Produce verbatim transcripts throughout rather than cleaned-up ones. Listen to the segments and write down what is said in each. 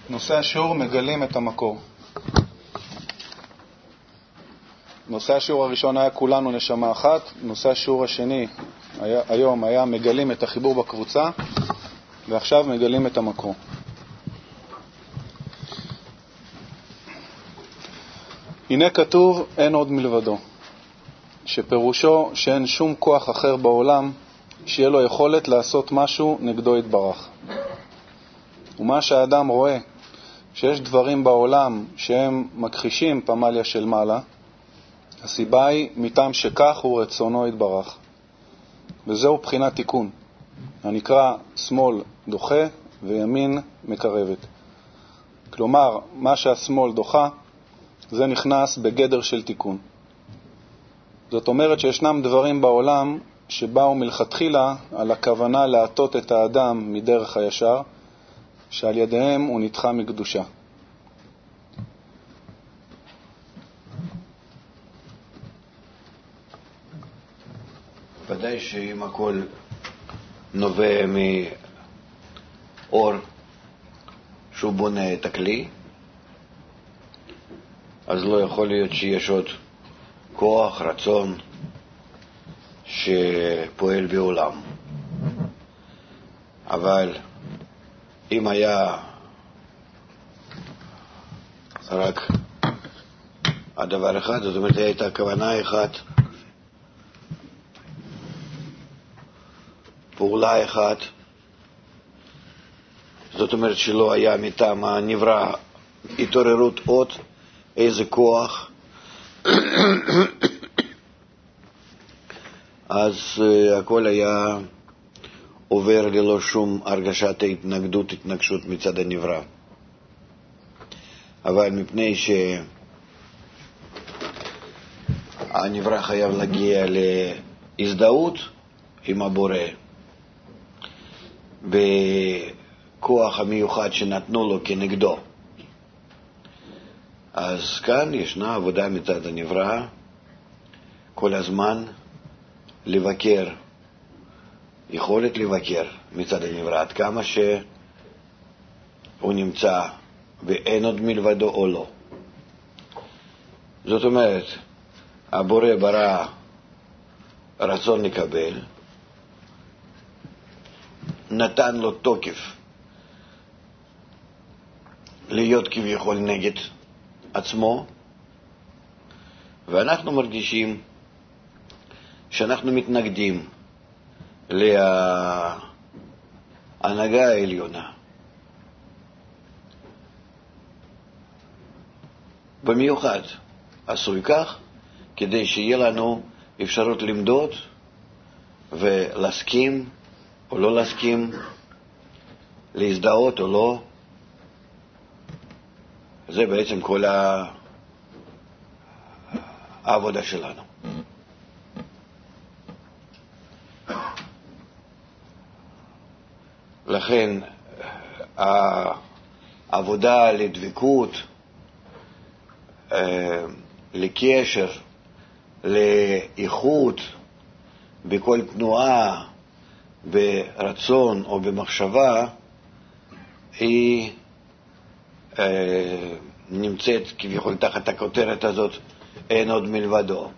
נושא השיעור מגלים את המקור. נושא השיעור הראשון היה כולנו נשמה אחת, נושא השיעור השני היה, היום היה מגלים את החיבור בקבוצה, ועכשיו מגלים את המקור. הנה כתוב אין עוד מלבדו, שפירושו שאין שום כוח אחר בעולם שיהיה לו יכולת לעשות משהו נגדו יתברך. ומה שהאדם רואה, שיש דברים בעולם שהם מכחישים פמליה של מעלה, הסיבה היא מטעם שכך הוא רצונו יתברך. וזהו בחינת תיקון, הנקרא שמאל דוחה וימין מקרבת. כלומר, מה שהשמאל דוחה, זה נכנס בגדר של תיקון. זאת אומרת שישנם דברים בעולם שבאו מלכתחילה על הכוונה להטות את האדם מדרך הישר, שעל ידיהם הוא נדחה מקדושה. ודאי שאם הכל נובע מאור שהוא בונה את הכלי, אז לא יכול להיות שיש עוד כוח, רצון שפועל בעולם. אבל אם היה רק הדבר אחד, זאת אומרת הייתה כוונה אחת, פעולה אחת, זאת אומרת שלא היה מטעם הנברא התעוררות עוד איזה כוח, אז uh, הכל היה עובר ללא שום הרגשת התנגדות, התנגשות מצד הנברא. אבל מפני שהנברא חייב להגיע להזדהות עם הבורא בכוח המיוחד שנתנו לו כנגדו, אז כאן ישנה עבודה מצד הנברא כל הזמן לבקר, יכולת לבקר מצד הנברא עד כמה שהוא נמצא ואין עוד מלבדו או לא. זאת אומרת, הבורא ברא רצון לקבל, נתן לו תוקף להיות כביכול נגד עצמו, ואנחנו מרגישים שאנחנו מתנגדים להנהגה העליונה. במיוחד עשוי כך כדי שיהיה לנו אפשרות למדוד ולהסכים או לא להסכים, להזדהות או לא. זה בעצם כל העבודה שלנו. לכן העבודה לדבקות, לקשר, לאיכות בכל תנועה, ברצון או במחשבה, היא נמצאת כביכול תחת הכותרת הזאת אין עוד מלבדו.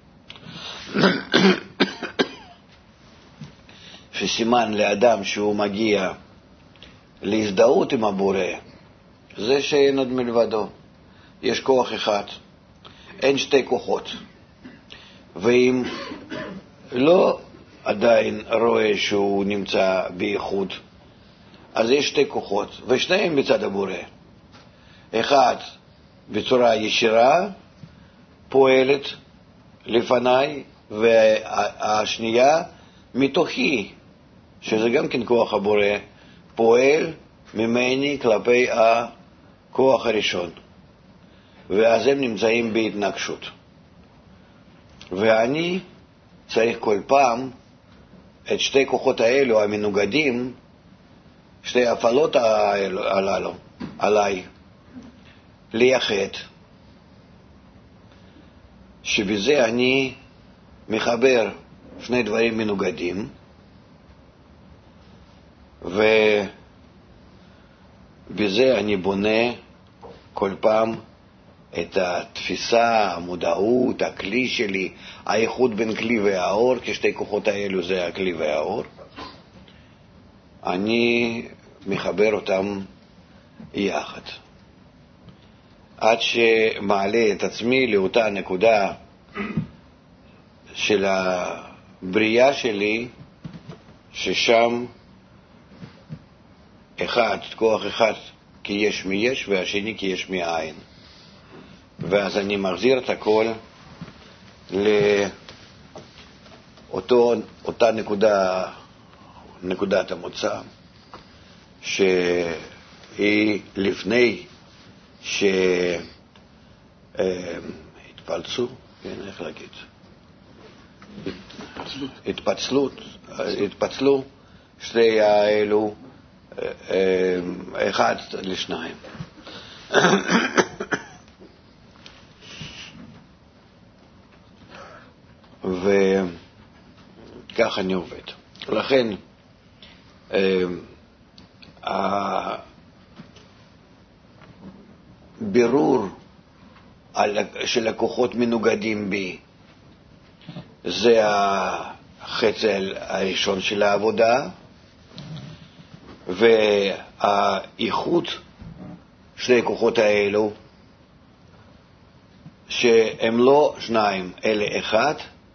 שסימן לאדם שהוא מגיע להזדהות עם הבורא, זה שאין עוד מלבדו. יש כוח אחד, אין שתי כוחות. ואם לא עדיין רואה שהוא נמצא בייחוד, אז יש שתי כוחות, ושניהם מצד הבורא. אחד בצורה ישירה פועלת לפניי, והשנייה מתוכי, שזה גם כן כוח הבורא, פועל ממני כלפי הכוח הראשון, ואז הם נמצאים בהתנגשות. ואני צריך כל פעם את שתי כוחות האלו המנוגדים, שתי הפעלות הללו עליי, לייחד, שבזה אני מחבר שני דברים מנוגדים, בזה אני בונה כל פעם את התפיסה, המודעות, הכלי שלי, האיחוד בין כלי והאור, כשתי כוחות האלו זה הכלי והאור. אני מחבר אותם יחד. עד שמעלה את עצמי לאותה נקודה של הבריאה שלי, ששם אחד, כוח אחד כי יש מי יש, והשני כי יש מי אין. ואז אני מחזיר את הכל לאותה נקודה, נקודת המוצא, שהיא לפני שהתפלצו, כן, איך להגיד? התפצלות, התפצלו שתי האלו אחד לשניים. וכך אני עובד. לכן הבירור של הכוחות מנוגדים בי זה החצי הראשון של העבודה, והאיכות שני הכוחות האלו שהם לא שניים אלא אחד,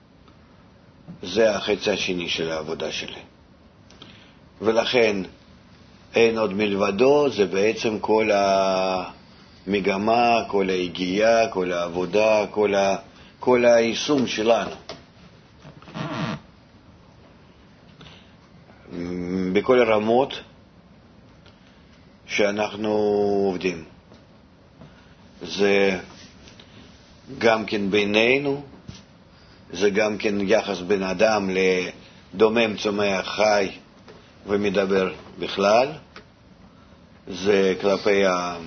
זה החצי השני של העבודה שלי. ולכן אין עוד מלבדו, זה בעצם כל המגמה, כל ההגיעה, כל העבודה, כל, ה... כל היישום שלנו. בכל הרמות שאנחנו עובדים. זה גם כן בינינו, זה גם כן יחס בין אדם לדומם, צומח, חי ומדבר בכלל, זה כלפי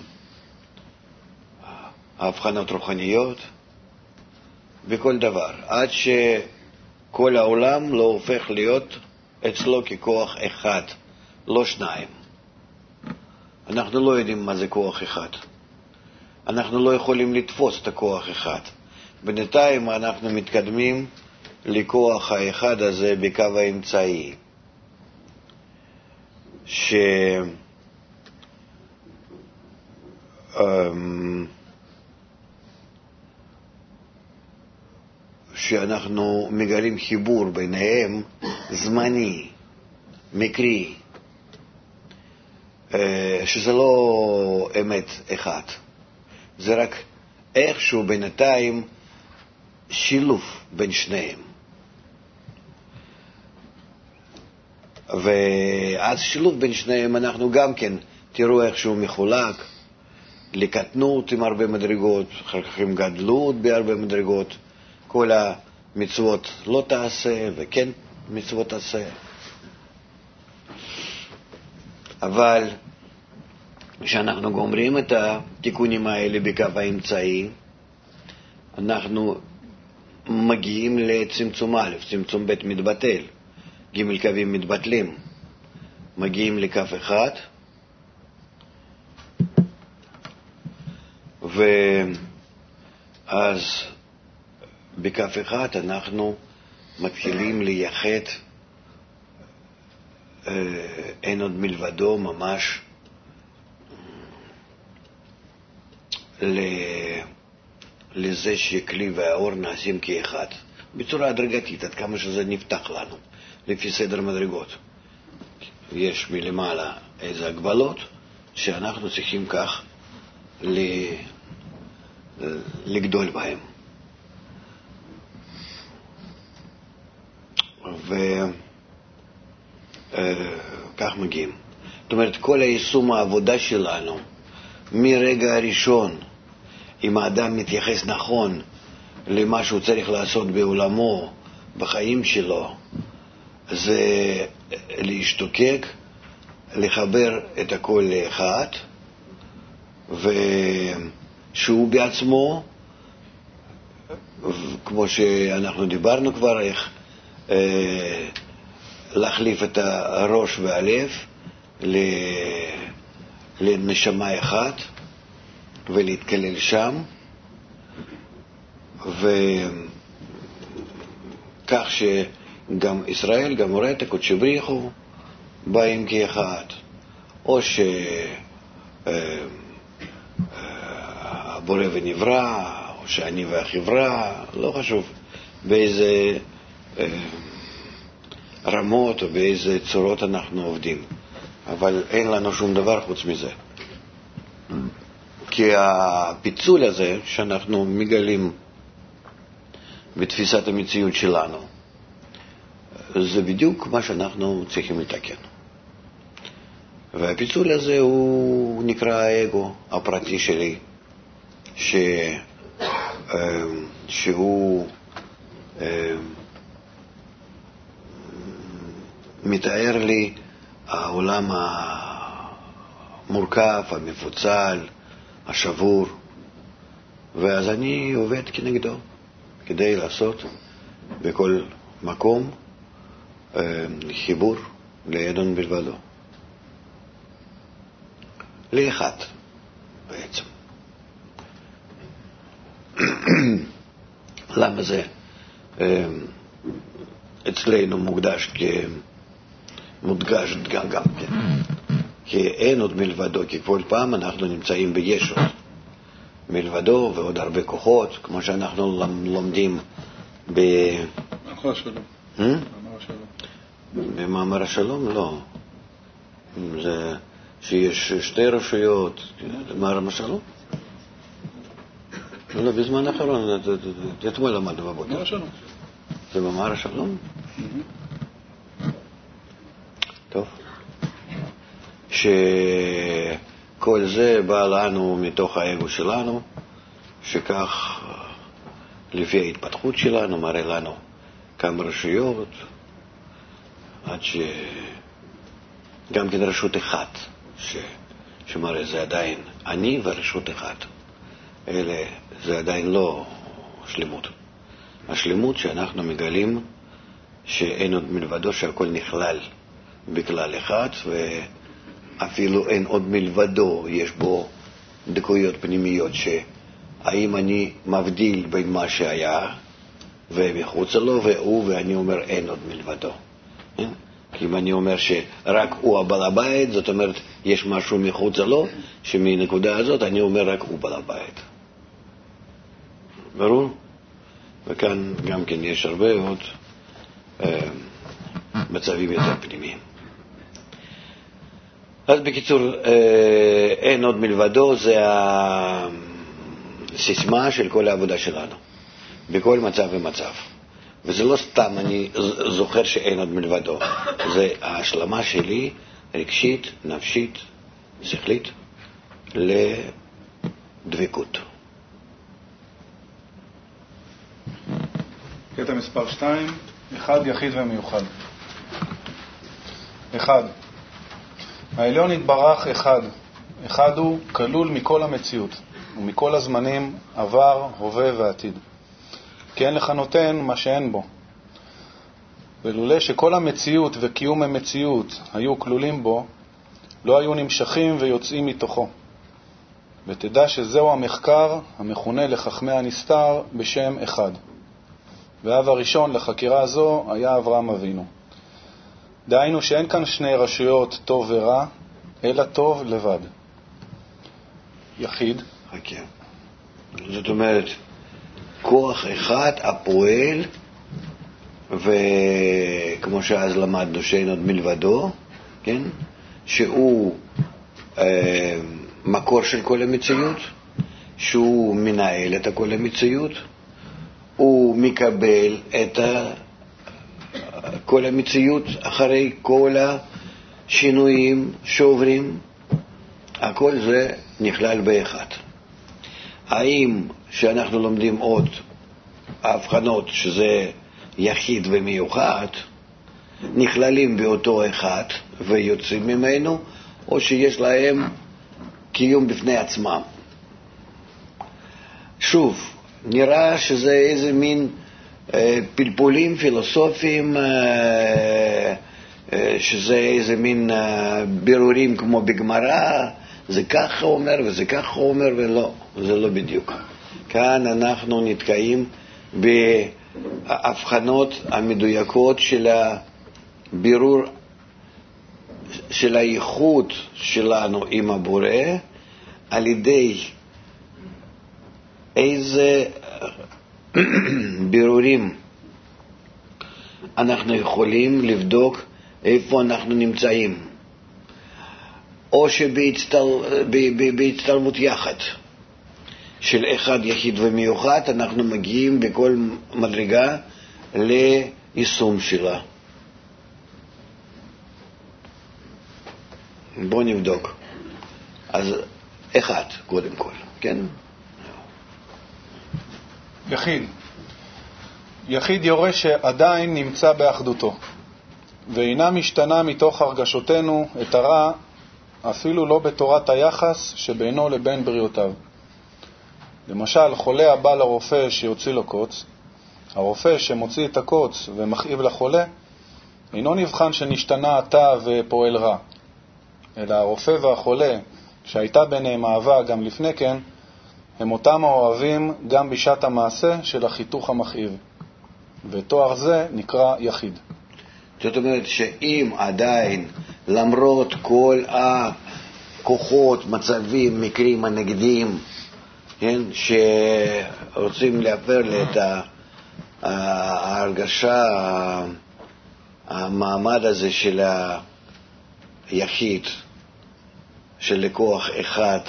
ההבחנות רוחניות, בכל דבר, עד שכל העולם לא הופך להיות אצלו ככוח אחד, לא שניים. אנחנו לא יודעים מה זה כוח אחד. אנחנו לא יכולים לתפוס את הכוח אחד. בינתיים אנחנו מתקדמים לכוח האחד הזה בקו האמצעי, ש... שאנחנו מגלים חיבור ביניהם זמני, מקרי, שזה לא אמת אחד. זה רק איכשהו בינתיים שילוב בין שניהם. ואז שילוב בין שניהם אנחנו גם כן, תראו איכשהו מחולק, לקטנות עם הרבה מדרגות, אחר כך עם גדלות בהרבה מדרגות, כל המצוות לא תעשה וכן מצוות תעשה. אבל כשאנחנו גומרים את התיקונים האלה בקו האמצעי, אנחנו מגיעים לצמצום א', צמצום ב' מתבטל, ג' קווים מתבטלים, מגיעים לקו אחד, ואז בקו אחד אנחנו מתחילים לייחד אין עוד מלבדו ממש לזה שכלי והאור נעשים כאחד, בצורה הדרגתית, עד כמה שזה נפתח לנו, לפי סדר מדרגות. יש מלמעלה איזה הגבלות שאנחנו צריכים כך לגדול בהם. וכך מגיעים. זאת אומרת, כל היישום העבודה שלנו, מרגע הראשון, אם האדם מתייחס נכון למה שהוא צריך לעשות בעולמו, בחיים שלו, זה להשתוקק, לחבר את הכל לאחד, ושהוא בעצמו, כמו שאנחנו דיברנו כבר, איך להחליף את הראש והלב לנשמה אחת ולהתקלל שם, וכך שגם ישראל, גם מורית, הקודש בריחו, באים כאחד, או שהבורא ונברא, או שאני והחברה, לא חשוב באיזה רמות או באיזה צורות אנחנו עובדים, אבל אין לנו שום דבר חוץ מזה. כי הפיצול הזה שאנחנו מגלים בתפיסת המציאות שלנו, זה בדיוק מה שאנחנו צריכים לתקן. והפיצול הזה הוא נקרא האגו הפרטי שלי, ש... שהוא מתאר לי העולם המורכב, המפוצל, השבור, ואז אני עובד כנגדו כדי לעשות בכל מקום חיבור לאין עוד מלבדו, לאחד בעצם. למה זה אצלנו מוקדש מודגש גם, גם כן, כי אין עוד מלבדו, כי כל פעם אנחנו נמצאים בישות מלבדו ועוד הרבה כוחות, כמו שאנחנו לומדים ב... מאמר השלום. מאמר השלום. במאמר השלום לא. זה שיש שתי רשויות, מאמר השלום? לא, בזמן האחרון, אתמול למדנו בבוקר. מאמר השלום. זה במאמר השלום? טוב. שכל זה בא לנו מתוך האגו שלנו, שכך לפי ההתפתחות שלנו מראה לנו כמה רשויות, עד שגם כן רשות אחת, ש... שמראה זה עדיין אני ורשות אחת. אלה זה עדיין לא שלמות. השלמות שאנחנו מגלים שאין עוד מלבדו, שהכל נכלל בכלל אחד, ואפילו אין עוד מלבדו, יש בו דקויות פנימיות, שהאם אני מבדיל בין מה שהיה ומחוץ לו והוא, ואני אומר אין עוד מלבדו. כי אם אני אומר שרק הוא הבעל הבית, זאת אומרת יש משהו מחוץ לו, שמנקודה הזאת אני אומר רק הוא בעל הבית. ברור? וכאן גם כן יש הרבה עוד אה, מצבים יותר פנימיים. אז בקיצור, אה, אין עוד מלבדו, זה הסיסמה של כל העבודה שלנו, בכל מצב ומצב. וזה לא סתם אני זוכר שאין עוד מלבדו, זה ההשלמה שלי רגשית, נפשית, שכלית, לדבקות. קטע מספר שתיים, אחד יחיד ומיוחד. אחד, העליון יתברך אחד. אחד הוא כלול מכל המציאות ומכל הזמנים, עבר, הווה ועתיד. כי אין לך נותן מה שאין בו. ולולא שכל המציאות וקיום המציאות היו כלולים בו, לא היו נמשכים ויוצאים מתוכו. ותדע שזהו המחקר המכונה לחכמי הנסתר בשם אחד. והאב הראשון לחקירה הזו היה אברהם אבינו. דהיינו שאין כאן שני רשויות טוב ורע, אלא טוב לבד. יחיד. Okay. זאת אומרת, כוח אחד הפועל, וכמו שאז למדנו שאין עוד מלבדו, כן? שהוא אה, מקור של כל המציאות, שהוא מנהל את כל המציאות, הוא מקבל את כל המציאות אחרי כל השינויים שעוברים, הכל זה נכלל באחד. האם שאנחנו לומדים עוד ההבחנות שזה יחיד ומיוחד, נכללים באותו אחד ויוצאים ממנו, או שיש להם קיום בפני עצמם? שוב, נראה שזה איזה מין אה, פלפולים פילוסופיים, אה, אה, שזה איזה מין אה, בירורים כמו בגמרא, זה ככה אומר וזה ככה אומר, ולא, זה לא בדיוק. כאן אנחנו נתקעים בהבחנות המדויקות של הבירור של הייחוד שלנו עם הבורא, על ידי איזה בירורים אנחנו יכולים לבדוק איפה אנחנו נמצאים, או שבהצטלבות יחד של אחד יחיד ומיוחד אנחנו מגיעים בכל מדרגה ליישום שלה. בואו נבדוק. אז אחד קודם כל, כן? יחיד. יחיד יורה שעדיין נמצא באחדותו, ואינה משתנה מתוך הרגשותינו את הרע, אפילו לא בתורת היחס שבינו לבין בריאותיו. למשל, חולה הבא לרופא שיוציא לו קוץ, הרופא שמוציא את הקוץ ומכאיב לחולה, אינו נבחן שנשתנה התא ופועל רע, אלא הרופא והחולה שהייתה ביניהם אהבה גם לפני כן, הם אותם האוהבים גם בשעת המעשה של החיתוך המכאיב, ותואר זה נקרא יחיד. זאת אומרת שאם עדיין למרות כל הכוחות, מצבים, מקרים הנגדיים, כן, שרוצים להפר לי את ההרגשה, המעמד הזה של היחיד, של לקוח אחד,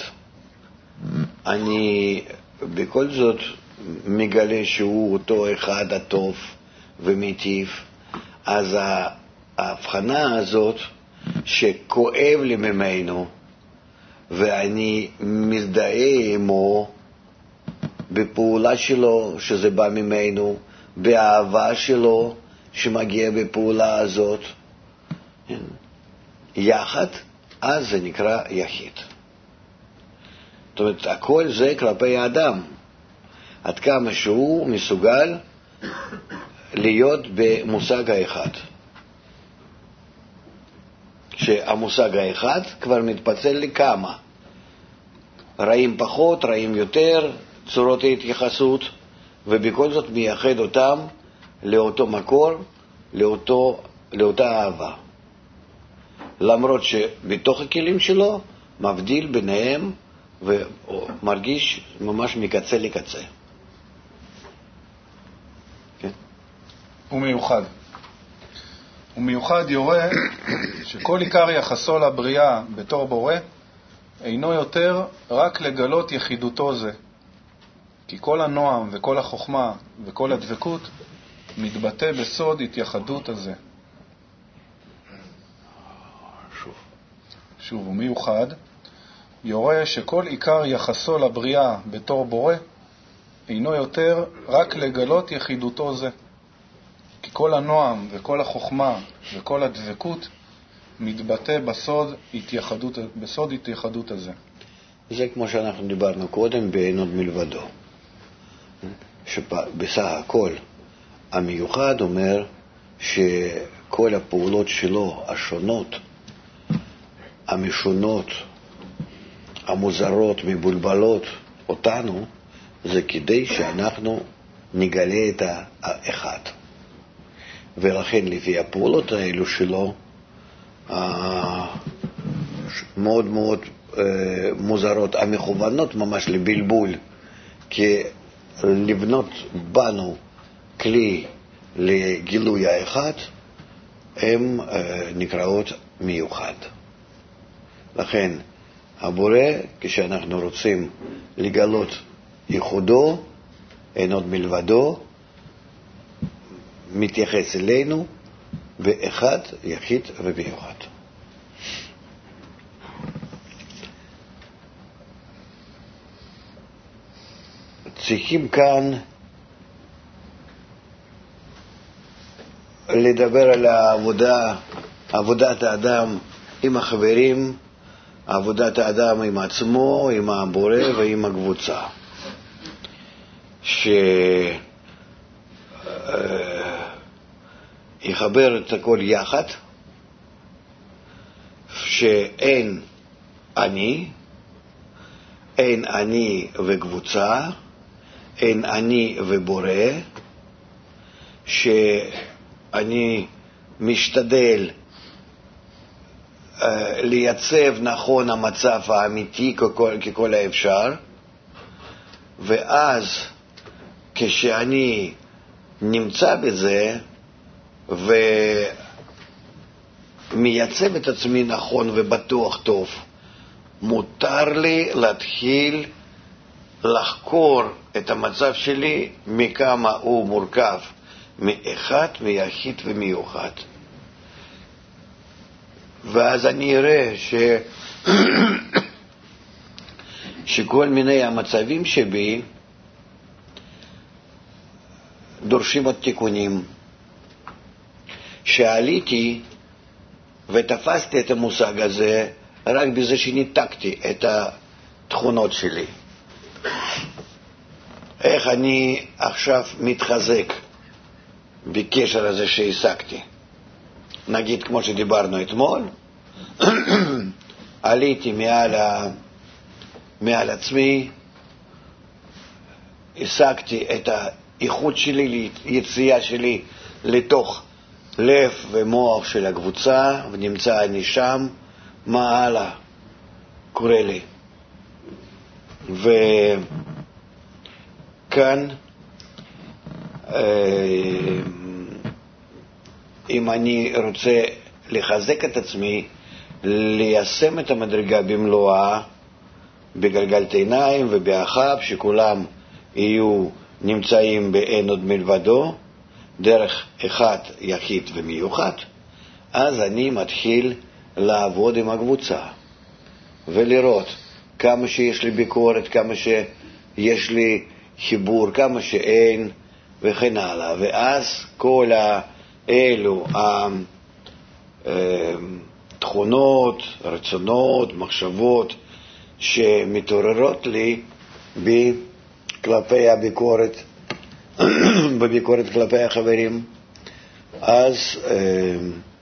אני בכל זאת מגלה שהוא אותו אחד הטוב ומיטיב. אז ההבחנה הזאת שכואב לי ממנו ואני מזדהה עמו בפעולה שלו שזה בא ממנו, באהבה שלו שמגיע בפעולה הזאת יחד, אז זה נקרא יחיד. זאת אומרת, הכל זה כלפי האדם, עד כמה שהוא מסוגל להיות במושג האחד. שהמושג האחד כבר מתפצל לכמה, רעים פחות, רעים יותר, צורות ההתייחסות, ובכל זאת מייחד אותם לאותו מקור, לאותו, לאותה אהבה. למרות שבתוך הכלים שלו מבדיל ביניהם ומרגיש ממש מקצה לקצה. כן? הוא מיוחד. הוא מיוחד יורה שכל עיקר יחסו לבריאה בתור בורא אינו יותר רק לגלות יחידותו זה, כי כל הנועם וכל החוכמה וכל הדבקות מתבטא בסוד התייחדות הזה. שוב. שוב, הוא מיוחד יורה שכל עיקר יחסו לבריאה בתור בורא אינו יותר רק לגלות יחידותו זה, כי כל הנועם וכל החוכמה וכל הדבקות מתבטא בסוד התייחדות, בסוד התייחדות הזה. זה כמו שאנחנו דיברנו קודם באין עוד מלבדו. שבסך הכל המיוחד אומר שכל הפעולות שלו השונות, המשונות, המוזרות, מבולבלות אותנו, זה כדי שאנחנו נגלה את האחד. ולכן לפי הפעולות האלו שלו מאוד מאוד מוזרות, המכוונות ממש לבלבול, כי לבנות בנו כלי לגילוי האחד, הם נקראות מיוחד. לכן הבורא, כשאנחנו רוצים לגלות ייחודו, אין עוד מלבדו, מתייחס אלינו באחד, יחיד ומיוחד. צריכים כאן לדבר על העבודה, עבודת האדם עם החברים, עבודת האדם עם עצמו, עם הבורא ועם הקבוצה. שיחבר את הכל יחד, שאין אני, אין אני וקבוצה, אין אני ובורא, שאני משתדל uh, לייצב נכון המצב האמיתי ככל, ככל האפשר, ואז כשאני נמצא בזה ומייצב את עצמי נכון ובטוח טוב, מותר לי להתחיל לחקור את המצב שלי מכמה הוא מורכב מאחד, מיחיד ומיוחד. ואז אני אראה ש... שכל מיני המצבים שבי דורשים עוד תיקונים. שעליתי ותפסתי את המושג הזה רק בזה שניתקתי את התכונות שלי. איך אני עכשיו מתחזק בקשר הזה שהשגתי. נגיד כמו שדיברנו אתמול, עליתי מעל, ה... מעל עצמי, השגתי את האיכות שלי, יציאה שלי לתוך לב ומוח של הקבוצה, ונמצא אני שם, מה הלאה קורה לי. וכאן אם אני רוצה לחזק את עצמי, ליישם את המדרגה במלואה, בגלגלת עיניים ובאחב, שכולם יהיו נמצאים באין עוד מלבדו, דרך אחד יחיד ומיוחד, אז אני מתחיל לעבוד עם הקבוצה ולראות כמה שיש לי ביקורת, כמה שיש לי חיבור, כמה שאין וכן הלאה. ואז כל האלו התכונות, רצונות, מחשבות שמתעוררות לי כלפי הביקורת, בביקורת כלפי החברים, אז אה,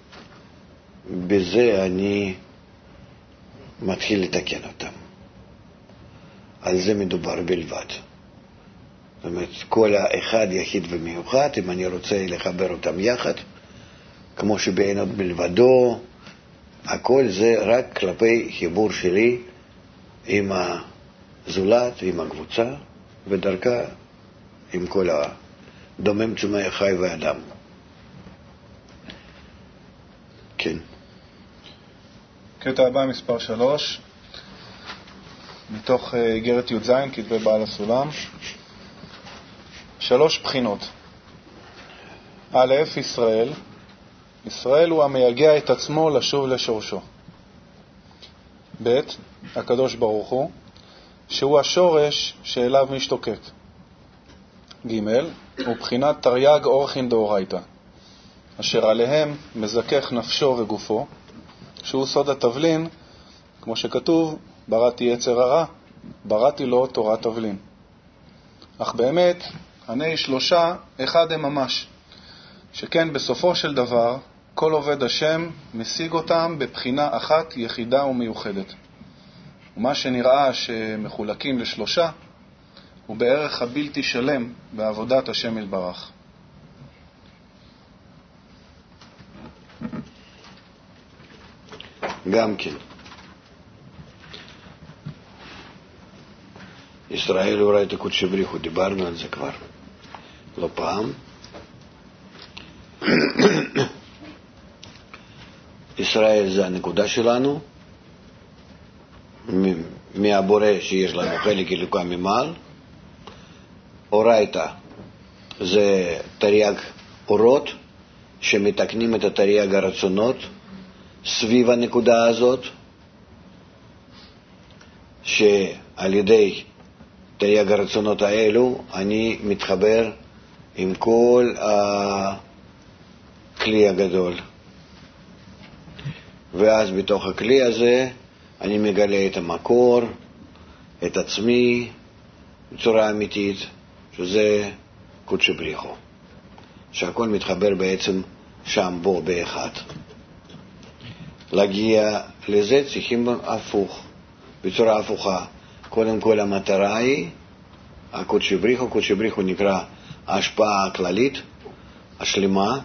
בזה אני מתחיל לתקן אותם. על זה מדובר בלבד. זאת אומרת, כל האחד יחיד ומיוחד, אם אני רוצה לחבר אותם יחד, כמו שבאין עוד מלבדו, הכל זה רק כלפי חיבור שלי עם הזולת ועם הקבוצה, ודרכה עם כל הדומם צומח חי ואדם. כן. קטע הבא מספר שלוש, מתוך איגרת י"ז, כתבי בעל הסולם. שלוש בחינות. א', ישראל. ישראל הוא המייגע את עצמו לשוב לשורשו. ב', הקדוש ברוך הוא, שהוא השורש שאליו משתוקק. ג', הוא בחינת תרי"ג אורחין דאורייתא, אשר עליהם מזכך נפשו וגופו, שהוא סוד התבלין, כמו שכתוב, בראתי יצר הרע, בראתי לו תורת תבלין. אך באמת, הני שלושה אחד הם ממש, שכן בסופו של דבר, כל עובד השם משיג אותם בבחינה אחת יחידה ומיוחדת. ומה שנראה שמחולקים לשלושה, הוא בערך הבלתי שלם בעבודת השם יתברך. גם כן. ישראל הוא ראית קודשי בריחו, דיברנו על זה כבר לא פעם. ישראל זה הנקודה שלנו, מהבורא שיש לנו חלק אלוקה ממעל. אורייתא זה תרי"ג אורות שמתקנים את התרי"ג הרצונות סביב הנקודה הזאת, שעל ידי תרי"ג הרצונות האלו אני מתחבר עם כל הכלי הגדול, ואז בתוך הכלי הזה אני מגלה את המקור, את עצמי בצורה אמיתית, שזה קודשי בריחו, שהכל מתחבר בעצם שם בו באחד. להגיע לזה צריכים הפוך, בצורה הפוכה, קודם כל המטרה היא, הקודש בריחו, קודש בריחו נקרא ההשפעה הכללית, השלמה,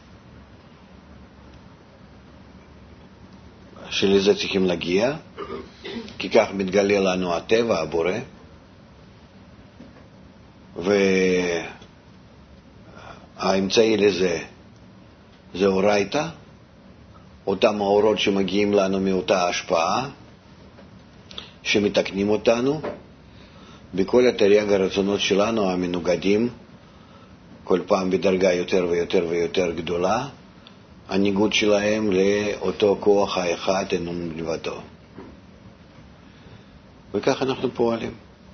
שלזה צריכים להגיע, כי כך מתגלה לנו הטבע, הבורא, והאמצעי לזה זה אורייתא, אותם האורות שמגיעים לנו מאותה השפעה, שמתקנים אותנו בכל התרי"ג הרצונות שלנו המנוגדים, כל פעם בדרגה יותר ויותר ויותר גדולה, הניגוד שלהם לאותו כוח האחד אינו מלבדו. וכך אנחנו פועלים.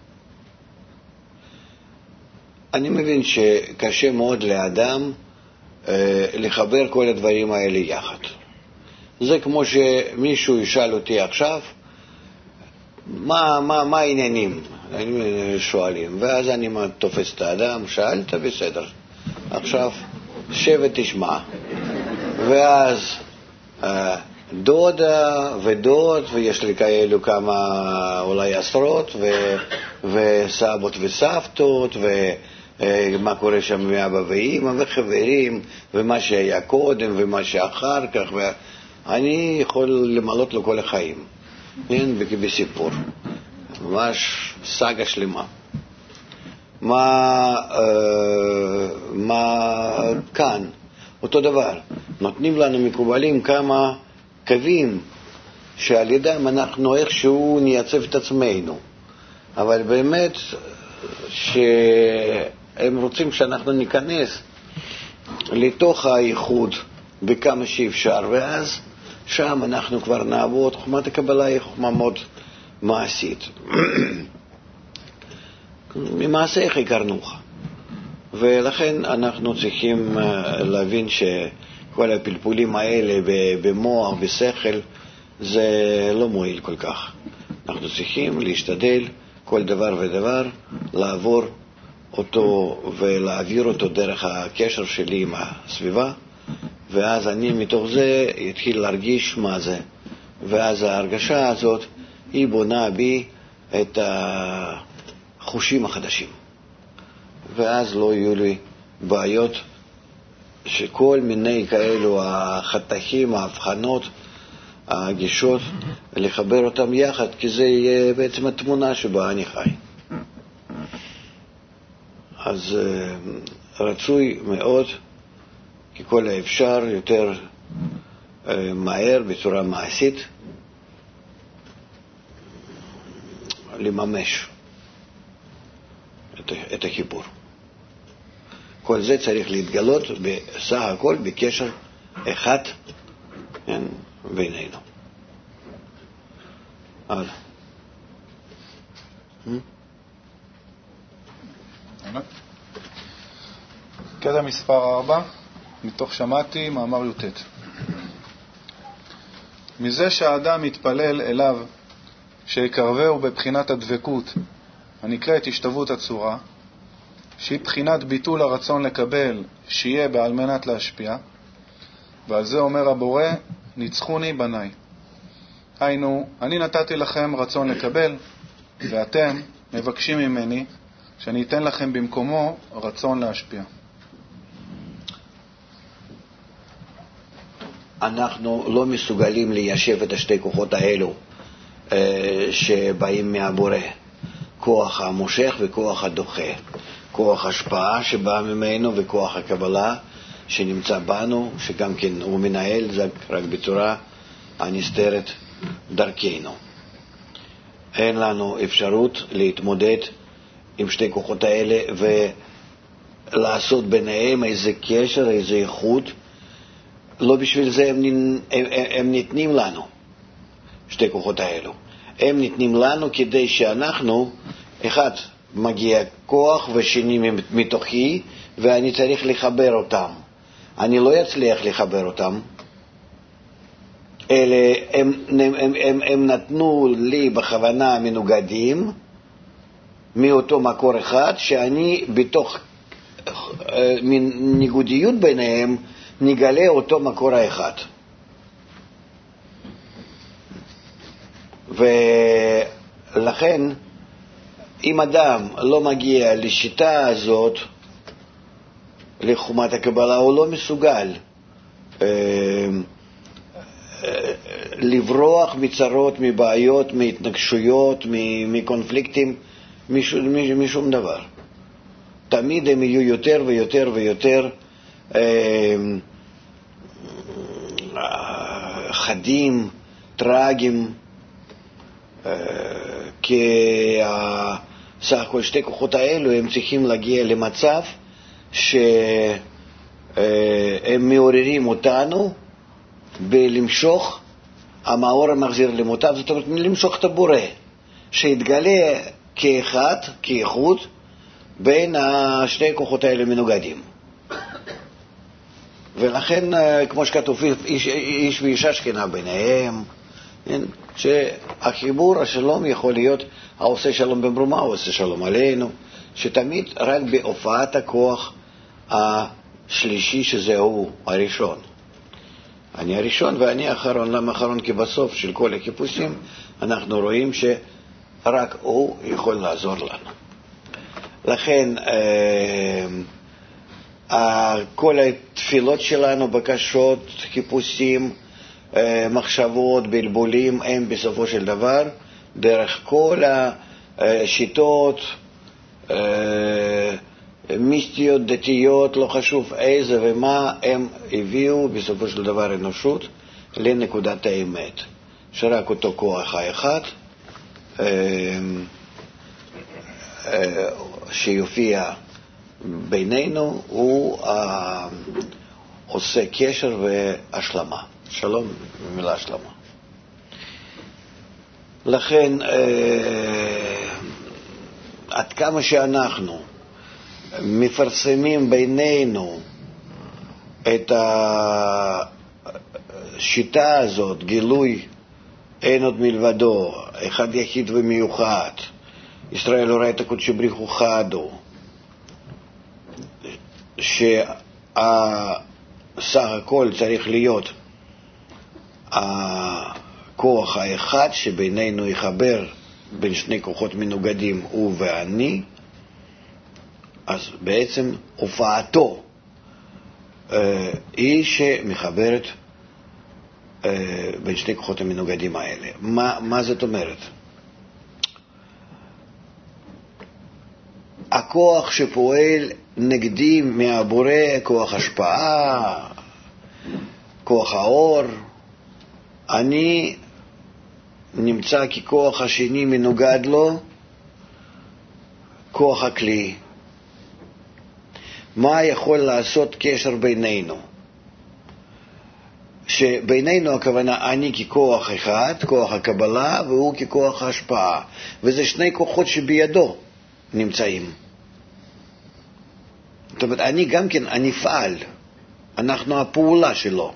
אני מבין שקשה מאוד לאדם אה, לחבר כל הדברים האלה יחד. זה כמו שמישהו ישאל אותי עכשיו, מה, מה, מה העניינים? שואלים. ואז אני תופס את האדם, שאלת, בסדר. עכשיו, שב ותשמע. ואז אה, דודה ודוד, ויש לי כאלו כמה אולי עשרות, ו, וסבות וסבתות, ומה קורה שם מאבא ואמא, וחברים, ומה שהיה קודם, ומה שאחר כך, ואני יכול למלות לו כל החיים. כן, בסיפור. ממש סגה שלמה. מה, אה, מה כאן? אותו דבר. נותנים לנו מקובלים כמה קווים שעל ידם אנחנו איכשהו נייצב את עצמנו. אבל באמת שהם רוצים שאנחנו ניכנס לתוך האיחוד בכמה שאפשר, ואז שם אנחנו כבר נעבוד. חוכמת הקבלה היא חוכמה מאוד מעשית. ממעשיך יקרנוך. ולכן אנחנו צריכים להבין שכל הפלפולים האלה במוח, בשכל, זה לא מועיל כל כך. אנחנו צריכים להשתדל כל דבר ודבר, לעבור אותו ולהעביר אותו דרך הקשר שלי עם הסביבה, ואז אני מתוך זה אתחיל להרגיש מה זה. ואז ההרגשה הזאת היא בונה בי את החושים החדשים. ואז לא יהיו לי בעיות שכל מיני כאלו החתכים, ההבחנות, הגישות, לחבר אותם יחד, כי זה יהיה בעצם התמונה שבה אני חי. אז רצוי מאוד, ככל האפשר, יותר מהר, בצורה מעשית, לממש את, את החיבור. כל זה צריך להתגלות בסך הכל בקשר אחד כן, בינינו. הלאה. קטע מספר ארבע, מתוך שמעתי, מאמר י"ט. מזה שהאדם מתפלל אליו שיקרבהו בבחינת הדבקות הנקראת השתוות הצורה, שהיא בחינת ביטול הרצון לקבל, שיהיה בעל מנת להשפיע, ועל זה אומר הבורא, ניצחוני בניי. היינו, אני נתתי לכם רצון לקבל, ואתם מבקשים ממני שאני אתן לכם במקומו רצון להשפיע. אנחנו לא מסוגלים ליישב את השתי כוחות האלו שבאים מהבורא, כוח המושך וכוח הדוחה, כוח השפעה שבא ממנו וכוח הקבלה שנמצא בנו, שגם כן הוא מנהל זה רק בצורה הנסתרת דרכנו. אין לנו אפשרות להתמודד עם שתי כוחות האלה ולעשות ביניהם איזה קשר, איזה איכות. לא בשביל זה הם, הם, הם, הם ניתנים לנו, שתי כוחות האלו. הם ניתנים לנו כדי שאנחנו, אחד מגיע כוח ושני מתוכי, ואני צריך לחבר אותם. אני לא אצליח לחבר אותם, אלה הם, הם, הם, הם, הם נתנו לי בכוונה מנוגדים, מאותו מקור אחד, שאני בתוך ניגודיות ביניהם, נגלה אותו מקור האחד. ולכן אם אדם לא מגיע לשיטה הזאת, לחומת הקבלה, הוא לא מסוגל אה, אה, לברוח מצרות, מבעיות, מהתנגשויות, מקונפליקטים, משום, משום דבר. תמיד הם יהיו יותר ויותר ויותר אה, חדים, טרגיים, אה, כי סך הכל שתי כוחות האלו הם צריכים להגיע למצב שהם מעוררים אותנו בלמשוך המאור המחזיר למוטב, זאת אומרת למשוך את הבורא, שיתגלה כאחד, כאיחוד, בין שני כוחות האלה מנוגדים. ולכן, כמו שכתוב, איש, איש ואישה שכנה ביניהם, שהחיבור, השלום יכול להיות העושה שלום במרומה, העושה שלום עלינו, שתמיד רק בהופעת הכוח השלישי, שזהו הראשון. אני הראשון ואני האחרון. למה האחרון? כי בסוף של כל החיפושים אנחנו רואים שרק הוא יכול לעזור לנו. לכן כל התפילות שלנו, בקשות, חיפושים, מחשבות, בלבולים, הם בסופו של דבר דרך כל השיטות מיסטיות, דתיות, לא חשוב איזה ומה, הם הביאו בסופו של דבר אנושות לנקודת האמת, שרק אותו כוח האחד שיופיע בינינו הוא עושה קשר והשלמה. שלום במילה השלמה. לכן עד כמה שאנחנו מפרסמים בינינו את השיטה הזאת, גילוי אין עוד מלבדו, אחד יחיד ומיוחד, ישראל הורא את הקודש בריחו חדו, שהסך הכל צריך להיות הכוח האחד שבינינו יחבר בין שני כוחות מנוגדים, הוא ואני, אז בעצם הופעתו אה, היא שמחברת אה, בין שני כוחות המנוגדים האלה. מה, מה זאת אומרת? הכוח שפועל נגדי מהבורא, כוח השפעה, כוח האור, אני נמצא ככוח השני מנוגד לו, כוח הכלי. מה יכול לעשות קשר בינינו? שבינינו הכוונה אני ככוח אחד, כוח הקבלה, והוא ככוח ההשפעה. וזה שני כוחות שבידו נמצאים. זאת אומרת, אני גם כן, אני פעל. אנחנו הפעולה שלו.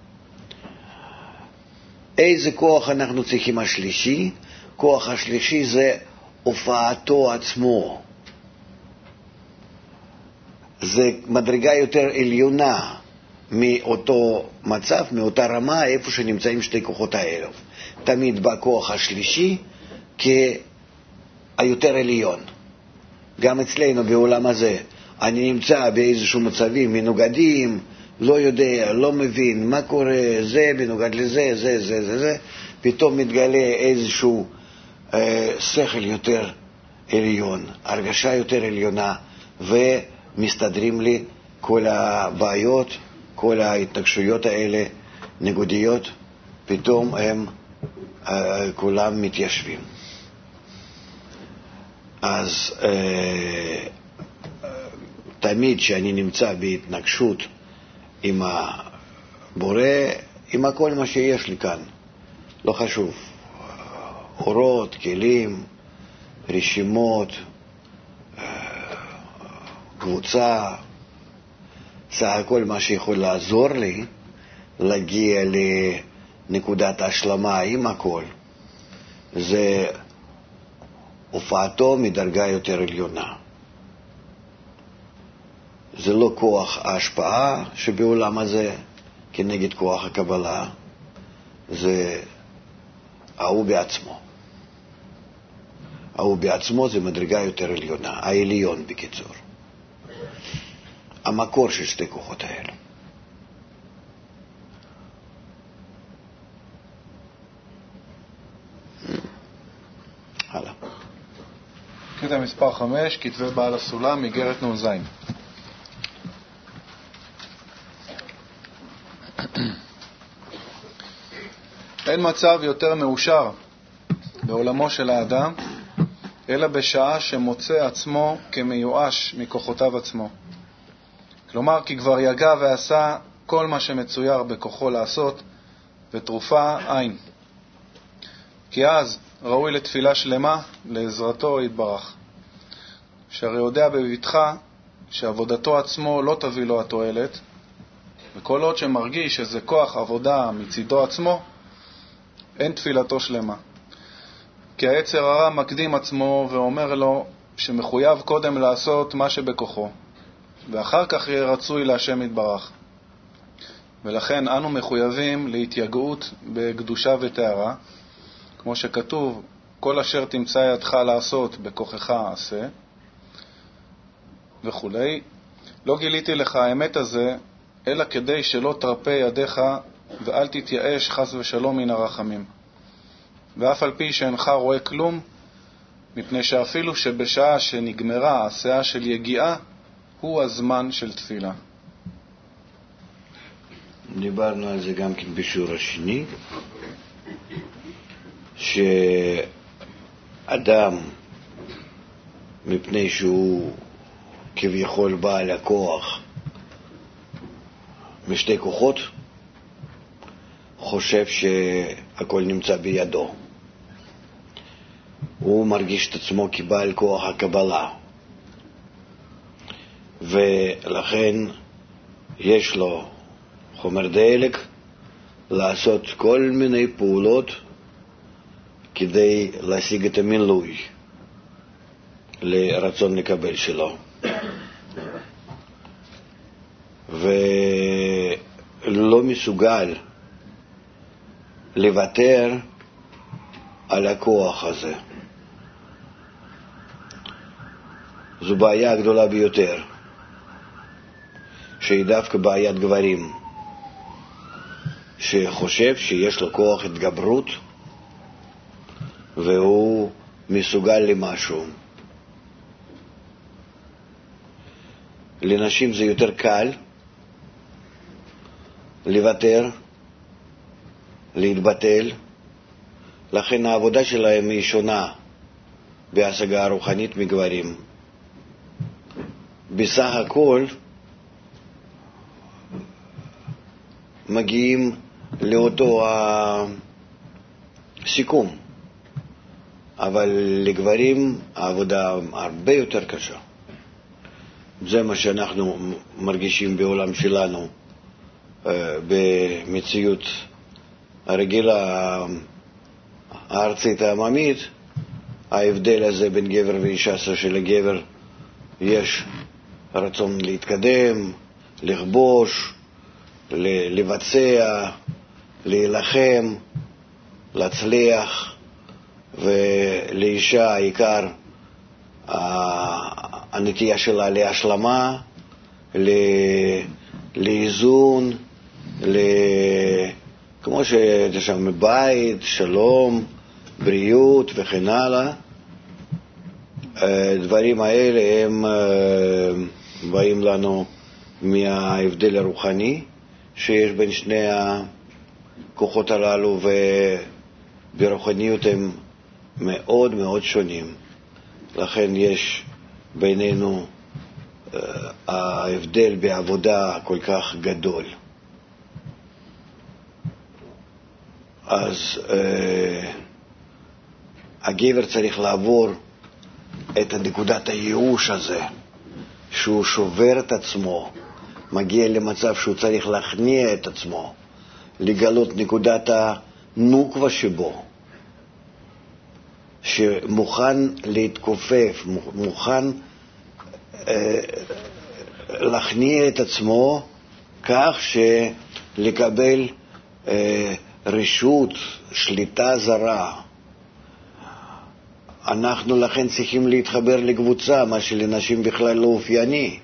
איזה כוח אנחנו צריכים השלישי? כוח השלישי זה הופעתו עצמו. זה מדרגה יותר עליונה מאותו מצב, מאותה רמה, איפה שנמצאים שתי כוחות האלה. תמיד בא כוח השלישי כהיותר עליון. גם אצלנו בעולם הזה, אני נמצא באיזשהו מצבים מנוגדים, לא יודע, לא מבין מה קורה, זה מנוגד לזה, זה, זה, זה, זה, פתאום מתגלה איזשהו אה, שכל יותר עליון, הרגשה יותר עליונה, ומסתדרים לי כל הבעיות, כל ההתנגשויות האלה, נגודיות, פתאום הם אה, כולם מתיישבים. אז אה, תמיד שאני נמצא בהתנגשות עם הבורא, עם הכל מה שיש לי כאן, לא חשוב, אורות, כלים, רשימות, קבוצה, סך הכל מה שיכול לעזור לי להגיע לנקודת ההשלמה עם הכל, זה הופעתו מדרגה יותר עליונה. זה לא כוח ההשפעה שבעולם הזה כנגד כוח הקבלה, זה הוא בעצמו. הוא בעצמו זה מדרגה יותר עליונה, העליון בקיצור. המקור של שתי כוחות האלה. הלאה. קטע מספר חמש, כתבי בעל הסולם, איגרת נ"ז. אין מצב יותר מאושר בעולמו של האדם, אלא בשעה שמוצא עצמו כמיואש מכוחותיו עצמו. כלומר, כי כבר יגע ועשה כל מה שמצויר בכוחו לעשות, ותרופה אין. כי אז ראוי לתפילה שלמה לעזרתו יתברך. שהרי יודע בביטחה שעבודתו עצמו לא תביא לו התועלת, וכל עוד שמרגיש שזה כוח עבודה מצידו עצמו, אין תפילתו שלמה. כי היצר הרע מקדים עצמו ואומר לו שמחויב קודם לעשות מה שבכוחו, ואחר כך יהיה רצוי להשם יתברך. ולכן אנו מחויבים להתייגעות בקדושה ותארה, כמו שכתוב, כל אשר תמצא ידך לעשות בכוחך עשה, וכו'. לא גיליתי לך האמת הזה, אלא כדי שלא תרפה ידיך ואל תתייאש חס ושלום מן הרחמים. ואף על פי שאינך רואה כלום, מפני שאפילו שבשעה שנגמרה השעה של יגיעה, הוא הזמן של תפילה. דיברנו על זה גם כן בשיעור השני, שאדם, מפני שהוא כביכול בעל הכוח משתי כוחות, חושב שהכל נמצא בידו. הוא מרגיש את עצמו כבעל כוח הקבלה, ולכן יש לו חומר דלק לעשות כל מיני פעולות כדי להשיג את המילוי לרצון לקבל שלו. ולא מסוגל לוותר על הכוח הזה. זו בעיה גדולה ביותר, שהיא דווקא בעיית גברים, שחושב שיש לו כוח התגברות והוא מסוגל למשהו. לנשים זה יותר קל לוותר, להתבטל, לכן העבודה שלהם היא שונה בהשגה הרוחנית מגברים. בסך הכל מגיעים לאותו הסיכום, אבל לגברים העבודה הרבה יותר קשה. זה מה שאנחנו מרגישים בעולם שלנו, במציאות הרגילה הארצית העממית. ההבדל הזה בין גבר ואישה, שלגבר יש רצון להתקדם, לכבוש, לבצע, להילחם, להצליח, ולאישה העיקר הנטייה שלה להשלמה, לאיזון, כמו שיש שם בית, שלום, בריאות וכן הלאה. הדברים האלה הם באים לנו מההבדל הרוחני שיש בין שני הכוחות הללו, וברוחניות הם מאוד מאוד שונים. לכן יש בינינו ההבדל בעבודה כל כך גדול. אז הגבר צריך לעבור את נקודת הייאוש הזה, שהוא שובר את עצמו, מגיע למצב שהוא צריך להכניע את עצמו, לגלות נקודת הנוקבה שבו, שמוכן להתכופף, מוכן אה, להכניע את עצמו כך שלקבל אה, רשות, שליטה זרה אנחנו לכן צריכים להתחבר לקבוצה, מה שלנשים בכלל לא אופייני.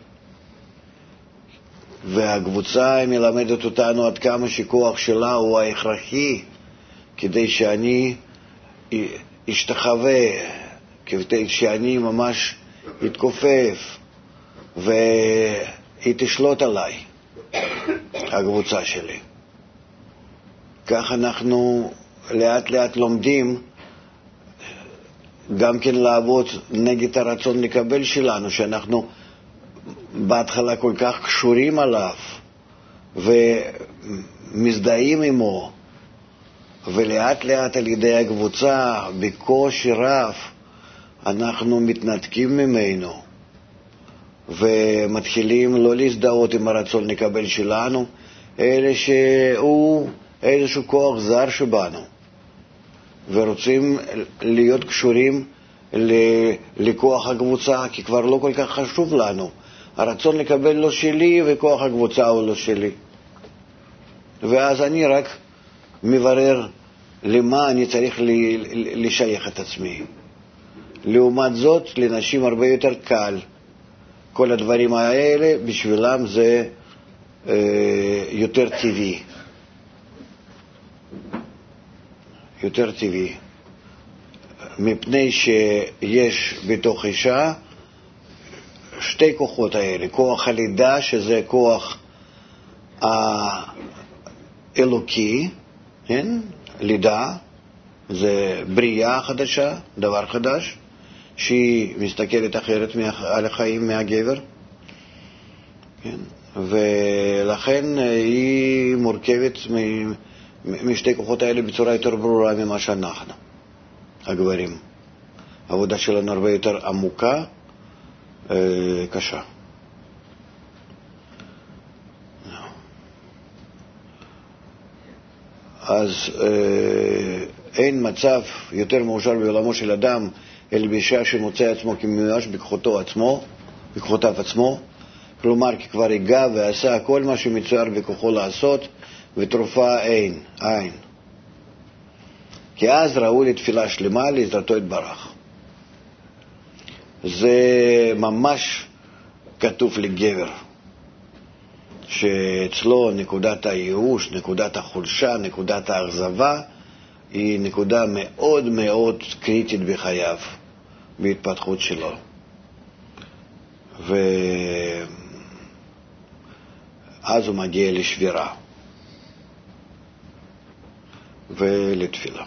והקבוצה מלמדת אותנו עד כמה שכוח שלה הוא ההכרחי, כדי שאני אשתחווה, כדי שאני ממש אתכופף, והיא תשלוט עליי, הקבוצה שלי. כך אנחנו לאט לאט לומדים גם כן לעבוד נגד הרצון לקבל שלנו, שאנחנו בהתחלה כל כך קשורים עליו ומזדהים עמו, ולאט לאט על ידי הקבוצה בקושי רב אנחנו מתנתקים ממנו ומתחילים לא להזדהות עם הרצון לקבל שלנו, אלא שהוא איזשהו כוח זר שבנו, ורוצים להיות קשורים לכוח הקבוצה, כי כבר לא כל כך חשוב לנו. הרצון לקבל לא שלי וכוח הקבוצה הוא לא שלי. ואז אני רק מברר למה אני צריך לשייך את עצמי. לעומת זאת, לנשים הרבה יותר קל. כל הדברים האלה בשבילם זה אה, יותר טבעי. יותר טבעי. מפני שיש בתוך אישה שתי כוחות האלה, כוח הלידה שזה כוח האלוקי, כן? לידה זה בריאה חדשה, דבר חדש, שהיא מסתכלת אחרת על החיים מהגבר, כן? ולכן היא מורכבת משתי כוחות האלה בצורה יותר ברורה ממה שאנחנו, הגברים. העבודה שלנו הרבה יותר עמוקה, קשה. אז אין מצב יותר מאושר בעולמו של אדם אל באישה שמוצא עצמו כמיואש בכוחותו עצמו, בכוחותיו עצמו, כלומר כי כבר הגע ועשה כל מה שמצויר בכוחו לעשות, ותרופה אין, אין. כי אז ראו לתפילה שלמה לעזרתו יתברך. זה ממש כתוב לגבר, שאצלו נקודת הייאוש, נקודת החולשה, נקודת האכזבה, היא נקודה מאוד מאוד קריטית בחייו, בהתפתחות שלו. ואז הוא מגיע לשבירה ולתפילה.